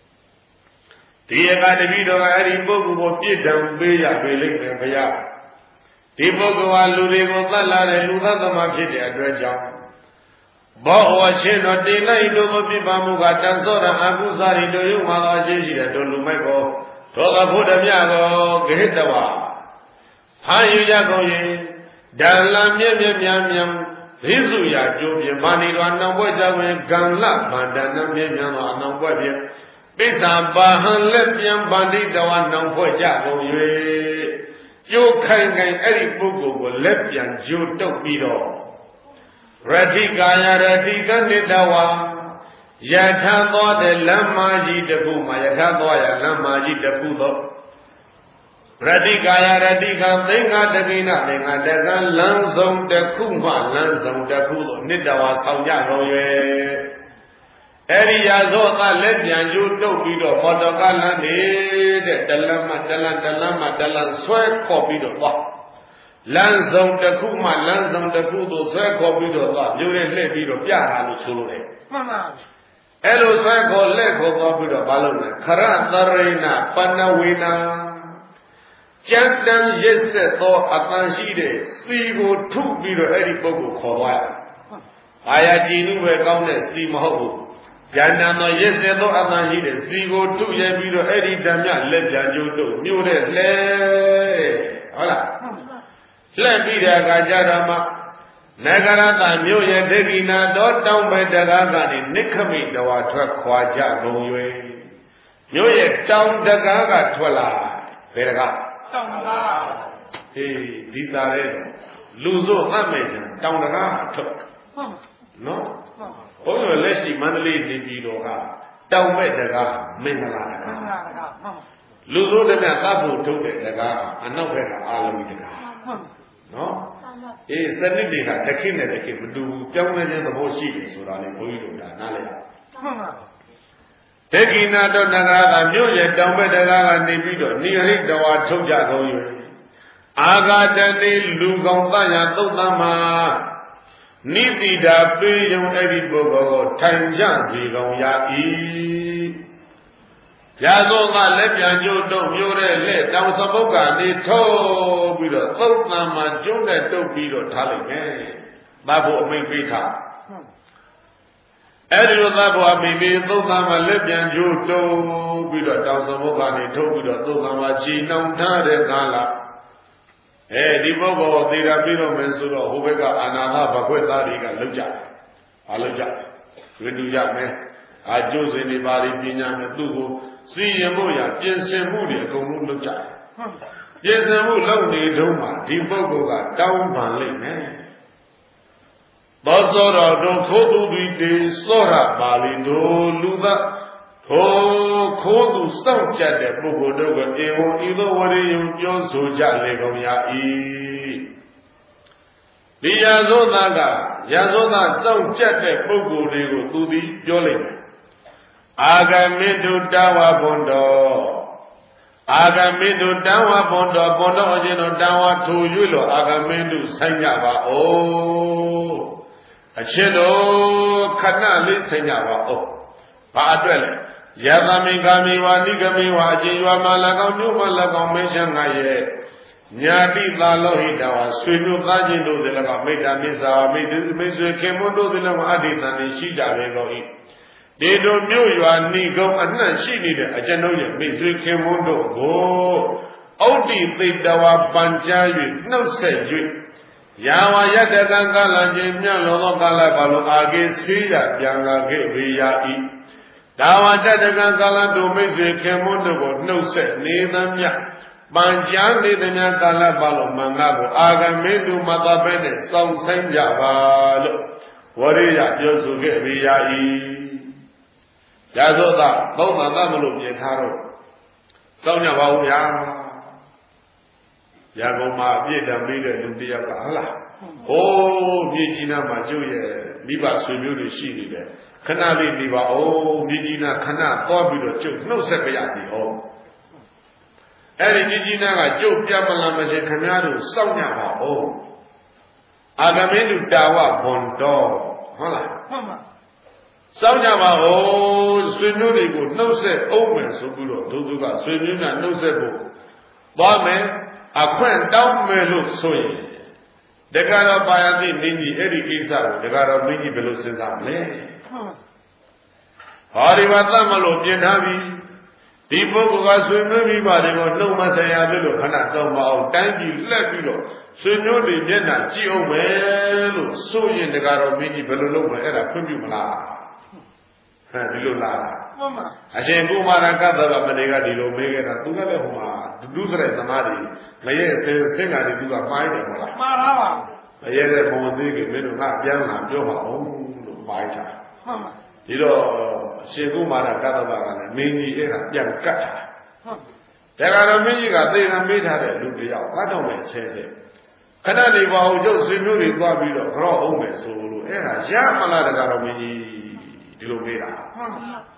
Tia the video I removed what did down Bia, Billing and Bia. Tibogo, Ludigo, Tala, Luda the Mafia, Adreja. Bo Chino, Dina, Ido, Pipamuga, Tansora, Aguzari, do you, Malaji, Dolumeco, Tola Buddha, Getawa. Hayu Yagoye, Dalam Yam Yam Yam, Rizuya, Jubia, Mani, Namaja, Ganla, Mandana Yam, Namaja, Bisa Bahan Lepian Bandita, Namaja, you can't get any book, Lepian, you don't be all. Ratikaya, Ratika Nidawa, Yatato, the Lamaji, the Puma, Yatato, Lamaji, the Pudo. Radikaya Radika Tenga Davina Tenga Daga Lansong de Kuma Lansong de Pudo Nidawa Sauja Roye Eria Zota Lebian you don't be the Motokalan de Dalama Dalan Dalama Dalan Sweat copy the law Lansong de Kuma Lansong de Pudo Sweat copy the law you didn't let me the Piara Sule Elo Sako Lego copy the Balona Karatarina Panawina Jantan Yese to Atanshide, Sigo took me to Eddie Bogo Kowai. Ayajinu were gone at Steve Mahobu. Janano Yese to Atanshide, Sigo took Yabi to Eddie Damia, let Janjo, Mule, Le. Hola. Let me there, Gajarama. Nagarata, Mule, Devina, dot down by the Gaga, Nikami, the water, Quaja, Goye. Mule, down the Gaga, Twala. Veraga. Hey, these are it. Luzo Hamejan, down the road took. No? Oh, let's see, Manly Nibidoga, down by the Gaga, Menala. Luzo the Natabu took it, the Gaga, and no better, Alamita. No? Eh, suddenly the king and the king do young men in the whole city, so I will Nalia. Taking out of Nagara, music down by the Gaga Nibido, near it, the war took Jago. Agadani Lugongaya Totama Nitida Payum Edibogo, Tanjanzi Longyaki Yazonga Lepia Jodo Mure let down Saboga, they told me the Totama Junda Tobido Taliban Babu Mipita Edio Babu Abibi Totama Lepia Jodo Bido down Saboga, they told me the Totama Chinam Tade Gala. Eh, di bogo di rabiro mensudo hubega anada bakweta riga luja, aluja, riduja me. အာကျိုးစင်တွေပါလိပညာနဲ့သူ့ကိုစီရင်ဖို့ရပြင်ဆင်မှုတွေအကုန်လုံးလုပ်ကြတယ်ပြင်ဆင်မှုလုပ်နေတုန်းမှာဒီပုဂ္ဂိုလ်ကတောင်းပန်လိုက်မယ်ဘောဇောတော်တို့ခိုးသူတွေစောရပါလိတို့လူသားထိုခိုးသူစောင့်ကြတဲ့ပုဂ္ဂိုလ်တို့ကဧဝံဤသို့ဝရိယံပြောဆိုကြလေကုန်ရ၏ဒီရာဇောသားကရာဇောသားစောင့်ကြတဲ့ပုဂ္ဂိုလ်တွေကိုသူသည်ပြောလိုက်တယ်အာဂမိတုတဝဘွန်တော်အာဂမိတုတဝဘွန်တော်ဘွန်တော်အချင်းတော်တဝထို၍လို့အာဂမိတုဆိုင်ကြပါဦးအချင်းတော်ခဏလေးဆိုင်ကြပါဦးဘာအတွက်လဲယသမိကာမိဝါနိဂမိဝါအချင်းရွာမှာ၎င်းမြို့မှာ၎င်းမင်းရှငါရဲ့ညာတိသာလောဟိတဝါဆွေမျိုးသားချင်းတို့သည်၎င်းမိတ္တာမစ္ဆာမိတ္တမိဆွေခင်မွန်းတို့သည်၎င်းအဋ္ဌိတန်နေရှိကြပေကုန်၏ဒီတို့မြို့ရွာနိဂုံအနှံ့ရှိနေတဲ့အကျွန်ုပ်ရဲ့မိဆွေခင်မွန်းတို့ကိုဩတ္တိသိတဝါပန်ကြား၍နှုတ်ဆက်၍ယာဝယတကံကာလချင်းမြတ်လောသောကာလပါလို့အာကေဆေးရပြန်လာခဲ့ပေရ၏ဒါဝတတကံကာလတို့မိဆွေခင်မွန်းတို့ကိုနှုတ်ဆက်နေသမျှပန်ကြားနေသမျှကာလပါလို့မင်္ဂကိုအာဂမေတုမတပဲနဲ့စောင့်ဆိုင်ကြပါလို့ဝရိယပြောဆိုခဲ့ပေရ၏ရာဇောသာသုံးသာသမလို့ပြင်ထားတော့စောင့်ကြပါဦးဗျာရကုန်မှာအပြည့်တံပေးတဲ့လူတယောက်ကဟုတ်လားဟိုးမြေကြီးနားမှာကျုပ်ရဲ့မိဘဆွေမျိုးတွေရှိနေတယ်ခဏလေးနေပါဦးမြေကြီးနားခဏသွားပြီးတော့ကျုပ်နှုတ်ဆက်ပြရစီဟောအဲ့ဒီမြေကြီးနားကကျုပ်ပြမလာမချင်းခင်ဗျားတို့စောင့်ကြပါဦးအာဂမေတုတာဝဘွန်တော်ဟုတ်လားဟုတ်ပါစောင့်ကြပါဦးဆွေမျိုးတွေကိုနှုတ်ဆက်အောင်မယ်ဆိုပြီးတော့ဒုသူကဆွေမျိုးကနှုတ်ဆက်ဖို့သွားမယ်အခွင့်တောင်းမယ်လို့ဆိုရင်တက္ကရာပါယတိမင်းကြီးအဲ့ဒီကိစ္စကိုတက္ကရာမင်းကြီးဘယ်လိုစဉ်းစားမလဲဟောဒီမှာသတ်မလို့ပြင်ထားပြီဒီပုဂ္ဂိုလ်ကဆွေမျိုးမိပါတယ်ကိုနှုတ်မဆရာပြီလို့ခဏစောင့်မအောင်တိုင်းပြည်လက်ပြီးတော့ဆွေမျိုးတွေမျက်နှာကြည့်အောင်မယ်လို့ဆိုရင်တက္ကရာမင်းကြီးဘယ်လိုလုပ်မလဲအဲ့ဒါခွင့်ပြုမလားဟဲ့ဒီလိုလားမှန်ပါအရှင်ကုမာရကတ္တဗမဏေကဒီလိုမေးခဲ့တာသူကလည်းဟိုမှာဒုစရိုက်သမားတွေမရဲ့အစင်စင်ကတွေသူကမှားတယ်မလားမှားပါပါမရဲ့တဲ့ဘုံသေးကမင်းတို့ကအပြန်လာပြောပါအောင်လို့မှားတာမှန်ပါဒီတော့အရှင်ကုမာရကတ္တဗကလည်းမင်းကြီးအဲ့ဒါပြန်ကတ်တာဟုတ်ဒါကတော့မင်းကြီးကသေခံမေးထားတဲ့လူတယောက်အတော့မဲ့ဆဲဆဲခဏနေပါဦးကျုပ်ဆွေမျိုးတွေသွားပြီးတော့ကြောက်အောင်မယ်ဆိုလို့အဲ့ဒါရမလားတကတော့မင်းကြီးဒီလိုမေးတာဟုတ်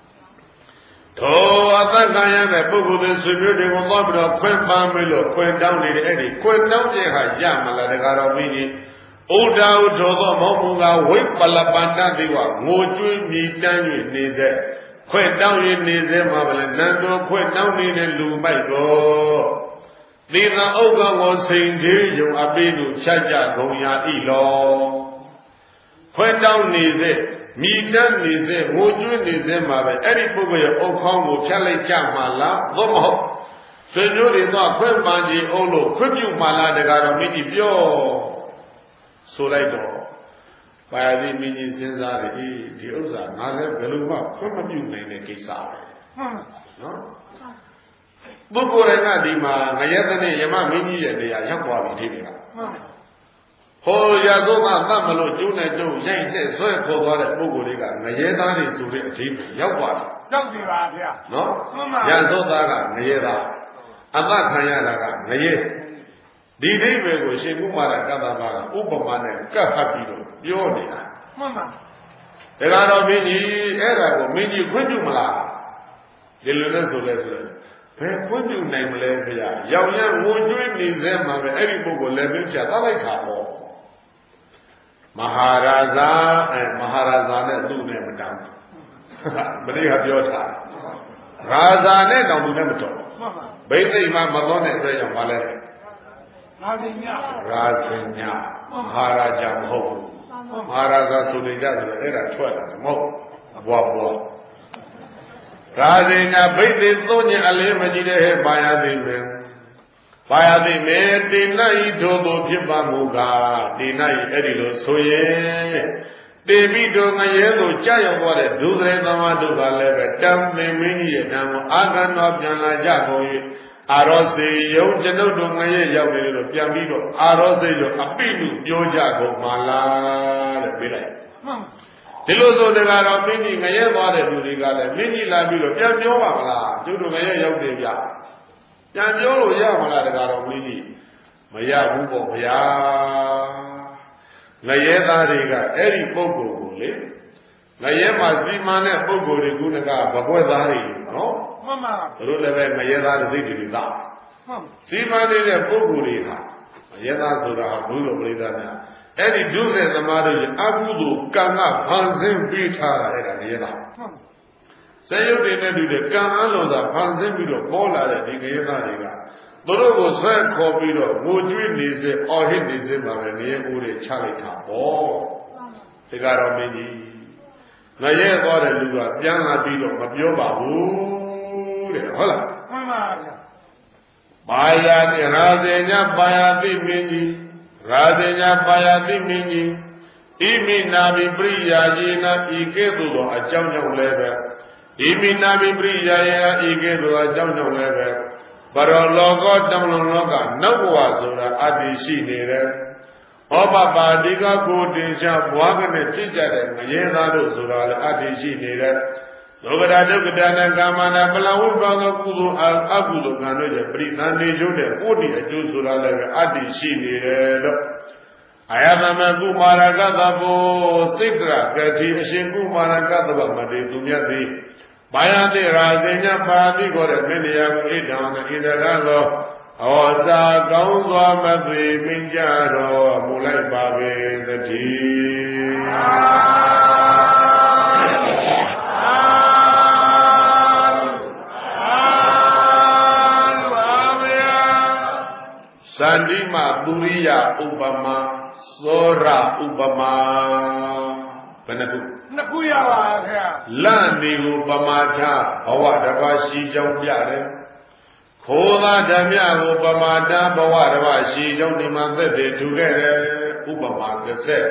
ထိုအသက်ခံရတဲ့ပုဂ္ဂိုလ်တွေဆွေမျိုးတွေကိုသွားပြီးတော့ခွင့်ပန်းပြီးလို့ခွင့်တောင်းနေတယ်အဲ့ဒီခွင့်တောင်းတဲ့ဟာရမလားတကားတော့ပြီးရင်ဥဒ္ဒါဥထောသောမောမူကဝိပလပန္တတိဝငိုကြွေးမြည်တမ်း၍နေစေခွင့်တောင်း၍နေစေမှာပဲနန္တောခွင့်တောင်းနေတဲ့လူမိုက်တော်သီလဥက္ကကိုစိန်သေးယုံအပိတို့ဖြတ်ကြကုန်ရာဤလောခွင့်တောင်းနေစေမိတတ်နေစေငိုကြွေးနေစေမှာပဲအဲ့ဒီပုဂ္ဂိုလ်ရဲ့အုတ်ခေါင်းကိုဖြတ်လိုက်ကြမှာလားသို့မဟုတ်ဆွေမျိုးတွေတော့ခွင့်ပန်းကြီးအုပ်လို့ခွင့်ပြုမှာလားတကားတော့မိကြီးပြောဆိုလိုက်တော့ပါရတိမိကြီးစဉ်းစားတယ်အေးဒီဥစ္စာငါလည်းဘယ်လိုမှခွင့်မပြုနိုင်တဲ့ကိစ္စပဲဟုတ်နော်ပုဂ္ဂိုလ်တွေကဒီမှာငရဲတဲ့နဲ့ယမမင်းကြီးရဲ့နေရာရောက်သွားပြီဒီကဟုတ်ဟောရာဇောကသတ်မလို့ကျုံးနဲ့ကျုံးရိုက်တဲ့ဆွဲခေါ်သွားတဲ့ပုဂ္ဂိုလ်တွေကငရဲသားတွေဆိုတဲ့အဓိပ္ပာယ်ရောက်သွားတယ်ရောက်ပြီပါဗျာနော်ရာဇောသားကငရဲသားအသခံရတာကငရဲဒီအဓိပ္ပာယ်ကိုရှင်ကုမာရကတ္တဗကဥပမာနဲ့ကပ်ဟပ်ပြီးတော့ပြောနေတာမှန်ပါဒါကတော့မင်းကြီးအဲ့ဒါကိုမင်းကြီးခွင့်ပြုမလားဒီလိုလဲဆိုလဲဆိုလဲဘယ်ခွင့်ပြုနိုင်မလဲဗျာရောက်ရငိုကြွေးနေစေမှာပဲအဲ့ဒီပုဂ္ဂိုလ်လည်းပြပြသလိုက်တာပေါ့မဟာရာဇာအဲမဟာရာဇာနဲ့သူ့နဲ့မတန်းမနေ့ကပြောထားရာဇာနဲ့တောင်သူနဲ့မတော်ဘိသိက်မှာမတော်တဲ့အတွက်ကြောင့်မလဲရာဇညရာဇညမဟာရာဇာမဟုတ်ဘူးမဟာရာဇာဆိုနေကြတယ်အဲ့ဒါထွက်တာမဟုတ်ဘွားဘွားရာဇညဘိသိသုံးညအလေးမကြည့်တဲ့ဟဲ့ပါရသိမယ်ပါရသိမယ်တိဏ္ဍဤထို့သောဖြစ်ပါမူကားတိဏ္ဍဤအဲ့ဒီလိုဆိုရင်တေပြီးတော့ငရဲသို့ကြာရောက်သွားတဲ့ဒုစရိုက်သမားတို့ကလည်းပဲတမ်းမင်းမင်းကြီးရဲ့တမ်းကိုအာကံတော်ပြန်လာကြကုန်၍အာရောစေယုံကျွန်ုပ်တို့ငရဲရောက်တယ်လို့ပြန်ပြီးတော့အာရောစေယုံအပိလူပြောကြကုန်ပါလားတဲ့ပြေးလိုက်ဒီလိုဆိုတကားတော့မင်းကြီးငရဲသွားတဲ့လူတွေကလည်းမင်းကြီးလာပြီးတော့ပြန်ပြောပါမလားကျုပ်တို့ငရဲရောက်တယ်ဗျပြန်ပြောလို့ရမလားတကားတော့မင်းကြီးမရဘူးပေါ့ဗျာငရဲသားတွေကအဲ့ဒီပုဂ္ဂိုလ်ကိုလေငရဲမှာစီမံတဲ့ပုဂ္ဂိုလ်တွေကုဏကဘကွက်သားတွေနော်မှန်ပါသူတို့လည်းပဲငရဲသားတစ်စိတ်တွေသားမှန်စီမံနေတဲ့ပုဂ္ဂိုလ်တွေဟာငရဲသားဆိုတာဟာဘုလိုပရိသတ်များအဲ့ဒီဒုစရသမားတို့ရဲ့အကုသိုလ်ကံကဖန်ဆင်းပေးထားတာအဲ့ဒါငရဲသားဇယုတ်တွေနဲ့တူတဲ့ကံအလုံးသာဖန်ဆင်းပြီးတော့ပေါ်လာတဲ့ဒီငရဲသားတွေကသူတို့ကိုဆွဲခေါ်ပြီးတော့ငိုကြွေးနေစေအော်ဟစ်နေစေပါပဲငရဲဦးတွေချလိုက်တာပေါ့ဒီကတော့မင်းကြီးငရဲသွားတဲ့လူကပြန်လာပြီးတော့မပြောပါဘူးတဲ့ဟုတ်လားမှန်ပါဗျာပါရတိရာဇေညပါရတိမင်းကြီးရာဇေညပါရတိမင်းကြီးဣမိနာဘိပရိယာယေနဤကဲ့သို့သောအကြောင်းကြောင့်လည်းပဲဣမိနာဘိပရိယာယေနဤကဲ့သို့သောအကြောင်းကြောင့်လည်းပဲဘရောလောကတမလွန်လောကနောက်ဘဝဆိုတာအတ္တိရှိနေတယ်။ဩပပါတိကကိုတင်ချဘွားကနဲ့ဖြစ်ကြတဲ့ငရဲသားတို့ဆိုတာလည်းအတ္တိရှိနေတယ်။လောကဓာတုကတနာကာမနာပလဝိပါကကုသိုလ်အကုသိုလ်ကံတို့ရဲ့ပရိသန္တိကျိုးတဲ့ကိုတိအကျိုးဆိုတာလည်းအတ္တိရှိနေတယ်လို့အာယသမကုမာရကသဘောစိတ္တရကတိအရှင်ကုမာရကသဗ္ဗမတေသူမြတ်သည်ဘာယတိရာဇေညပါတိကိုတဲ့မင်းတရားကိုဣဒံဣဒရသောဟောစာကောင်းစွာမသွေမင်းကြတော်မူလိုက်ပါပေသတည်းသန္တိမပုရိယဥပမာသောရဥပမာဘယ်နှခုနှစ်ခုရပါခင်ဗျာလန့်နေကိုပမာထဘဝတစ်ပါးရှိကြောင်းပြတယ်ခိုးသာဓမြကိုပမာထဘဝတစ်ပါးရှိကြောင်းဒီမှာသက်တည်ထူခဲ့တယ်ဥပမာတစ်ဆက်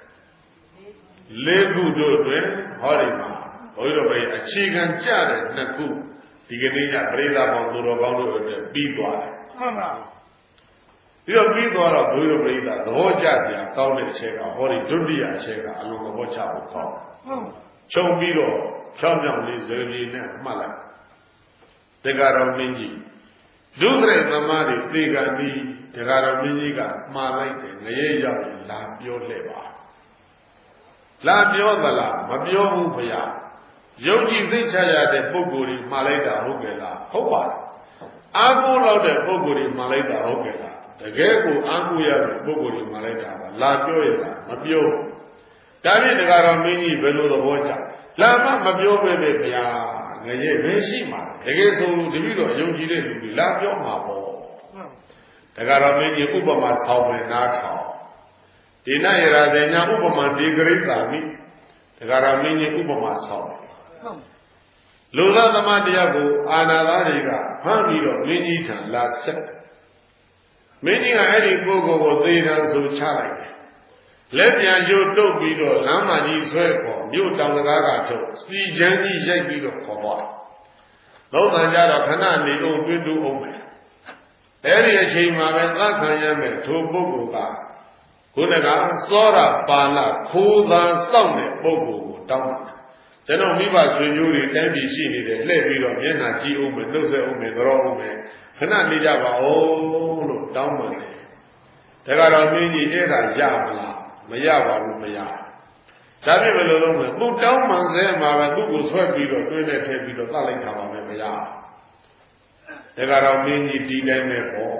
လေးခုတို့တွင်ဟောဒီမှာဘုန်းကြီးတို့ပြည်အခြေခံကြတဲ့နှစ်ခုဒီကနေ့ညပရိသတ်ပေါင်းသူတော်ကောင်းတို့အတွက်ပြီးသွားတယ်မှန်ပါပြီးတော့ပြီးသွားတော့ဘုန်းကြီးတို့ပြိဿသဘောကျစရာကောင်းတဲ့အချက်ကဟောဒီဒုတိယအချက်ကအလုံးသဘောကျဖို့ကောင်းတယ်။ချုပ်ပြီးတော့ဖြောင်းဖြောင်းလေးဇေဒီနဲ့မှတ်လိုက်။တက္ကရာမင်းကြီးဒုစရိုက်သမားတွေသေကံပြီးတက္ကရာမင်းကြီးကမှားလိုက်တယ်ငရဲရောက်ရင်လာပြောလှည့်ပါ။လာပြောသလားမပြောဘူးဘုရား။ယုံကြည်စိတ်ချရတဲ့ပုဂ္ဂိုလ်တွေမှားလိုက်တာဟုတ်ကဲ့လားဟုတ်ပါလား။အာကိုလောက်တဲ့ပုဂ္ဂိုလ်တွေမှားလိုက်တာဟုတ်ကဲ့လားတကယ်ကိုအာကုရတဲ့ပုဂ္ဂိုလ်တွေမှာလိုက်တာပါလာပြောရတာမပြောဒါဖြင့်တကားတော်မင်းကြီးဘယ်လိုသဘောကျလာမမပြောပဲပဲဗျာငရဲပဲရှိမှာတကယ်ဆိုတပည့်တော်ယုံကြည်တဲ့လူတွေလာပြောမှာပေါ့တကားတော်မင်းကြီးဥပမာဆောင်းမယ်နားထောင်ဒီနရရာဇေညာဥပမာဒီဂရိတာမိတကားတော်မင်းကြီးဥပမာဆောင်းလူသားသမားတရားကိုအာနာသားတွေကဖမ်းပြီးတော့မင်းကြီးထံလာဆက်မင်းကြီးကအဲ့ဒီပုဂ္ဂိုလ်ကိုသေတံဆိုချလိုက်တယ်လက်ပြန်ကျိုးတုပ်ပြီးတော့လမ်းမကြီးဆွဲခေါ်မြို့တောင်ကားကထုတ်စီချမ်းကြီးရိုက်ပြီးတော့ခေါ်သွားလောကံကြတော့ခဏနေအောင်တွင်းတူအောင်မယ်အဲ့ဒီအချိန်မှာပဲသတ်ခံရမယ်ထိုပုဂ္ဂိုလ်ကခုနကစောရပါဠခိုးသာစောင့်တဲ့ပုဂ္ဂိုလ်ကိုတောင်းတာကျွန်တော်မိဘဆွေမျိုးတွေတိုင်းပြည်ရှိနေတယ်လှည့်ပြီးတော့မျက်နှာကြည့်အောင်မယ်နှုတ်ဆက်အောင်မယ်ကြောအောင်မယ်ခဏနေကြပါဦးလို့တောင်းပန်တယ်ဒါကတော့မင်းကြီးအဲ့ဒါရမလားမရပါဘူးမရဒါပြည့်ဘယ်လိုလုပ်မလဲသူတောင်းပန်စေမှာပဲသူ့ကိုဆွဲပြီးတော့တွင်းနဲ့ထည့်ပြီးတော့သတ်လိုက်တာပါမယ်မရဒါကတော့မင်းကြီးဒီတိုင်းပဲပေါ့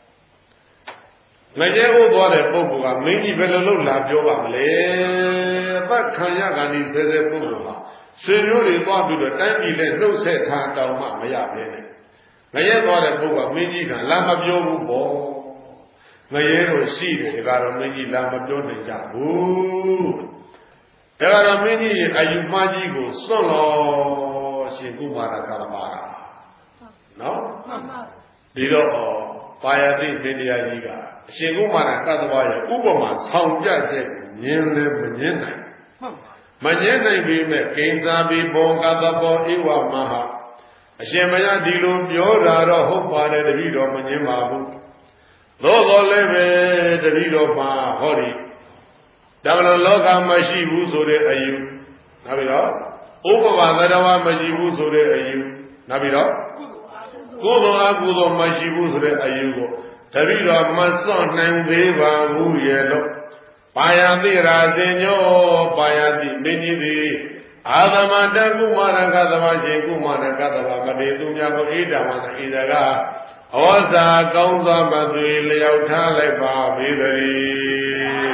ငရဲဟုတ်သွားတဲ့ပုဂ္ဂိုလ်ကမင်းကြီးဘယ်လိုလုပ်လာပြောပါမလဲသတ်ခံရကန်ဒီဆဲဆဲပုဂ္ဂိုလ်ဟာဆွေမျိုးတွေသွားပြီးတော့တိုင်းပြည်နဲ့နှုတ်ဆက်ထားတောင်းမှမရပဲနဲ့ငရဲသွားတဲ့ပုဂ္ဂိုလ်ကမင်းကြီးကလာမပြောဘူးပေါ့ငရဲတို့ရှိတယ်ဒါကတော့မင်းကြီးလာမပြောနိုင်ကြဘူးဒါကတော့မင်းကြီးရဲ့အယူမှားကြီးကိုစွန့်လို့ရှင်ကုမာရကလပါတာနော်ဒီတော့ပါယတိမင်းတရားကြီးကအရှင်ကုမာရကတ္တဝါရဲ့ဥပမာဆောင်ပြချက်ကိုမြင်လည်းမမြင်နိုင်မငြင်းနိုင်ပေမဲ့ကိဉ္စာဘိဘောကတဘောဧဝမဟာအရှင်ဘုရားဒီလိုပြောတာတော့ဟုတ်ပါတယ်တပည့်တော်မငြင်းပါဘူးသို့တော်လည်းပဲတပည့်တော်မှာဟောဒီဒါမလို့လောကမရှိဘူးဆိုတဲ့အယူနောက်ပြီးတော့ဥပမာသတ္တဝါမရှိဘူးဆိုတဲ့အယူနောက်ပြီးတော့ကုသိုလ်အကုသိုလ်မရှိဘူးဆိုတဲ့အယူကိုတပည့်တော်မစွန့်နိုင်သေးပါဘူးရဲ့လို့ပါယတိရာဇင်ညောပါယတိမင်းကြီးသည်အာသမတကုမာရကသဘာရှင်ကုမာရကသဘာမတေသူများကိုဣဒံဝနဣဒကဩဇာကောင်းစွာမသွေလျောက်ထားလိုက်ပါပေသတည်း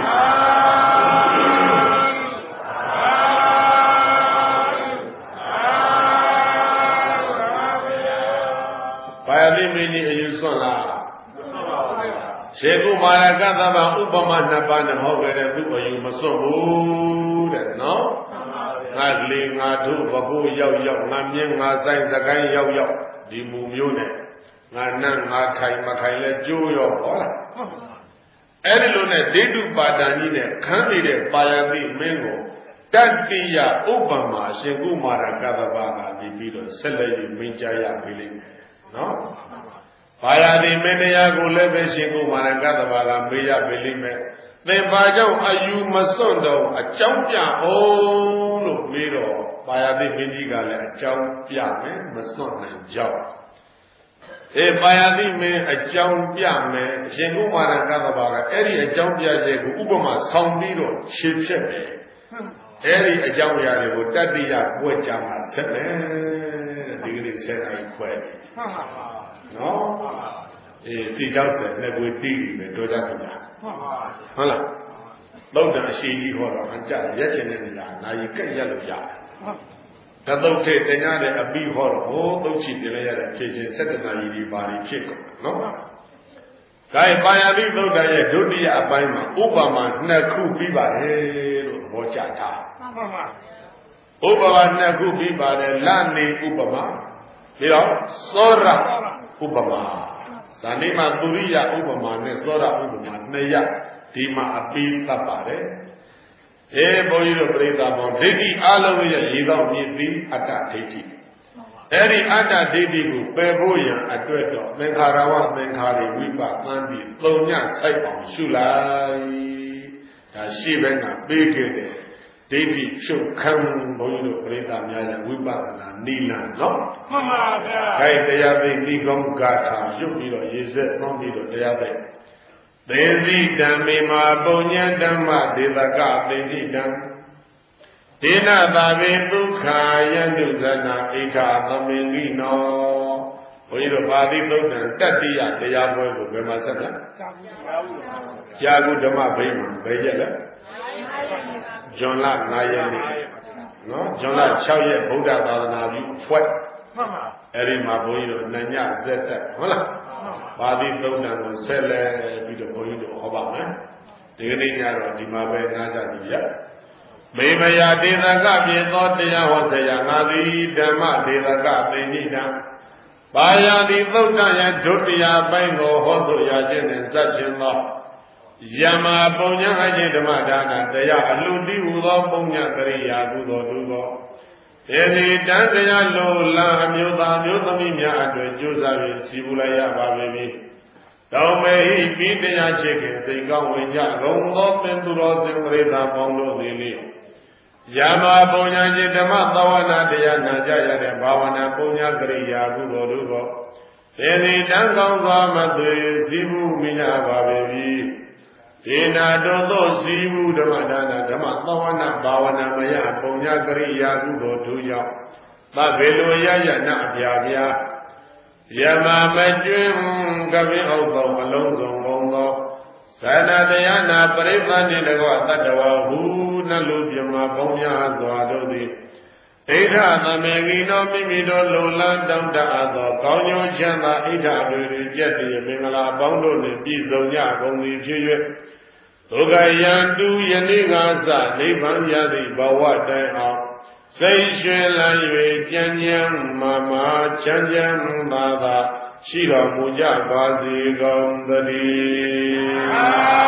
ပါယတိမင်းကြီးအယူစွန့်လားရှေကုမာရကသဘာဥပမာနှစ်ပါးနဲ့ဟောခဲ့တဲ့သူအယူမစွန့်ဘူးတဲ့နော်ငါလေငါတို့ဘဘိုးရောက်ရောက်ငါမြင်းငါဆိုင်စကိုင်းရောက်ရောက်ဒီမူမျိုးနဲ့ငါနတ်ငါထိုင်မထိုင်လဲကြိုးရောဟောလားအဲ့ဒီလိုနဲ့ဒိဋ္ဌုပါဒံကြီးနဲ့ခန်းနေတဲ့ပါယတိမင်းကိုတတ္တိယဥပမာရှင်ကုမာရကသဘာကပြီးပြီးတော့ဆက်လက်ပြီးမင်းကြားရပြီလေနော်ပါယတိမင်းတရားကိုလည်းပဲရှင်ကုမာရကသဘာကမေးရပြီလိမ့်မယ်သင်ဘာကြောင့်အယူမစွန့်တော့အကြောင်းပြအောင်လို့မေးတော့ပါယတိမင်းကြီးကလည်းအကြောင်းပြမယ်မစွန့်နိုင်ကြောင်းအေးပါယတိမင်းအကြောင်းပြမယ်အရှင်ကုမာရကသဘာကအဲ့ဒီအကြောင်းပြချက်ကိုဥပမာဆောင်ပြီးတော့ခြေဖြတ်မယ်အဲ့ဒီအကြောင်းအရာတွေကိုတတ္တိယပွက်ကြမှာဆက်မယ်ဒီကနေ့ဆက်နိုင်ခွဲနော်အေးဒီကြောက်ဆက်နဲ့ကိုတီးပြီးပဲတော့ကြဆိုတာဟုတ်လားသုတ်တံအရှိကြီးဟောတော့အကြရက်ချင်တဲ့နေရာနိုင်ကက်ရက်လို့ရတယ်တသုတ်ထေတင်ရတဲ့အပြီးဟောတော့ဟိုသုတ်ချီတင်လိုက်ရတဲ့ဖြည့်ချင်းစက်တနာကြီးဒီပါရီဖြစ်ကုန်နော်ဒါပါယတိသုတ်တံရဲ့ဒုတိယအပိုင်းမှာဥပမာနှစ်ခုပြီးပါတယ်လို့သဘောကျထားဥပမာနှစ်ခုပြီးပါတယ်လနေဥပမာပြီးတော့သောရဥပမာဇာတိမှာသူရိယဥပမာနဲ့သောရဥပမာနှစ်ရဒီမှာအပိသတ်ပါတယ်အေးဘုန်းကြီးတို့ပြိဿပေါင်းဒိဋ္ဌိအလုံးရဲ့ရေတော့မြည်ပြီးအတ္တဒိဋ္ဌိအဲ့ဒီအတ္တဒိဋ္ဌိကိုပယ်ဖို့ရန်အတွက်တော့သင်္ခါရဝသင်္ခါရိဝိပဿနာပြီးသုံးညဆိုင်အောင်ရှုလိုက်ဒါရှိဘက်ကပေးခဲ့တယ်ဒိဋ္ဌိဖြုတ်ခံဘုန်းကြီးတို့ပြိဿများရဲ့ဝိပဿနာနိလန်နော်မှန်ပါဗျာအဲတရားသိနိဂုံးဂါထာရုပ်ပြီးတော့ရေစက်နှောင်းပြီးတော့တရားသိသေစီဓမ္မေမာပုံညဓမ္မဒေသကသေစီဓမ္မဒေနသာဝေဒုက္ခယန္တုဇနာဣဋ္ဌသမင်္ဂိနောဘုန်းကြီးတို့ပါဠိသုတ်တံတတ္တိယတရားပွဲကိုဘယ်မှာဆက်လဲကြာကုဓမ္မဘိမှာဘယ်ရက်လဲဇွန်လ၅ရက်နေ့နော်ဇွန်လ၆ရက်ဗုဒ္ဓသာသနာပြုဖွဲ့မှန်ပါအဲ့ဒီမှာဘုန်းကြီးတို့နညဇက်တက်ဟုတ်လားပါဠိသုံးတန်ကိုဆက်လဲပြီးတော့ဘုန်းကြီးတို့ဟောပါမယ်ဒီကနေ့ညတော့ဒီမှာပဲနားကြစီရမေမယဒေသကပြေသောတရားဟောဆရာငါသည်ဓမ္မဒေသကပင်နိတံပါယတိသုတ်တယဒုတိယပိုင်းကိုဟောဆိုရခြင်းနဲ့စရှင်သောယမပုံညာအကျင့်ဓမ္မဒါနတရားအလှတိဟူသောပုံညာကရိယာကုသိုလ်တို့သောေဒီတန်တရားလိုလာအမျိုးသားမျိုးသမီးများအတွက်ကြိုးစားပြီးစီပူလိုက်ရပါပြီ။တောင်းမေဟိပြီးတရားချစ်ခင်စိတ်ကောင်းဝင်ကြကုန်သောပင်သူတော်စင်ပရိသတ်ပေါင်းတို့သည်လေ။ယာမပုံညာခြင်းဓမ္မသဝနာတရားနာကြရတဲ့ဘာဝနာပုံညာကရိယာကုသိုလ်တို့သောေဒီတန်ကောင်းစွာမသွေစီပူမိကြပါပြီ။ဒေနာတော်သောစီဝုဓမ္မဒါနဓမ္မသဝနာဘာဝနာမယပုံညာကရိယာကုသိုလ်တို့ကြောင့်သဗ္ဗေလိုရရနအပြာပြာယမမကျွင်းကပိဩသောအလုံးစုံကုန်သောသန္တာတရားနာပရိသတ်နှင့်တကွတတ္တဝဟုနှလုပြမပေါင်းများစွာတို့သည်ဣဋ္ဌသမေဂိနောမိမိတို့လုံလန်းတောင်းတအပ်သောကောင်းကျိုးချမ်းသာဣဋ္ဌတွေတွင်ပြည့်တည်မင်္ဂလာပေါင်းတို့နှင့်ပြည့်စုံကြကုန်သည်ဖြစ်၍ဒုက္ခယံတုယနေ့ကစနိဗ္ဗာန်ရသည့်ဘဝတိုင်အောင်စိတ်ရွှင်လန်း၍ကြံ့ကြံ့မာမာချမ်းချမ်းသာသာရှိတော်မူကြပါစေကုန်သတည်း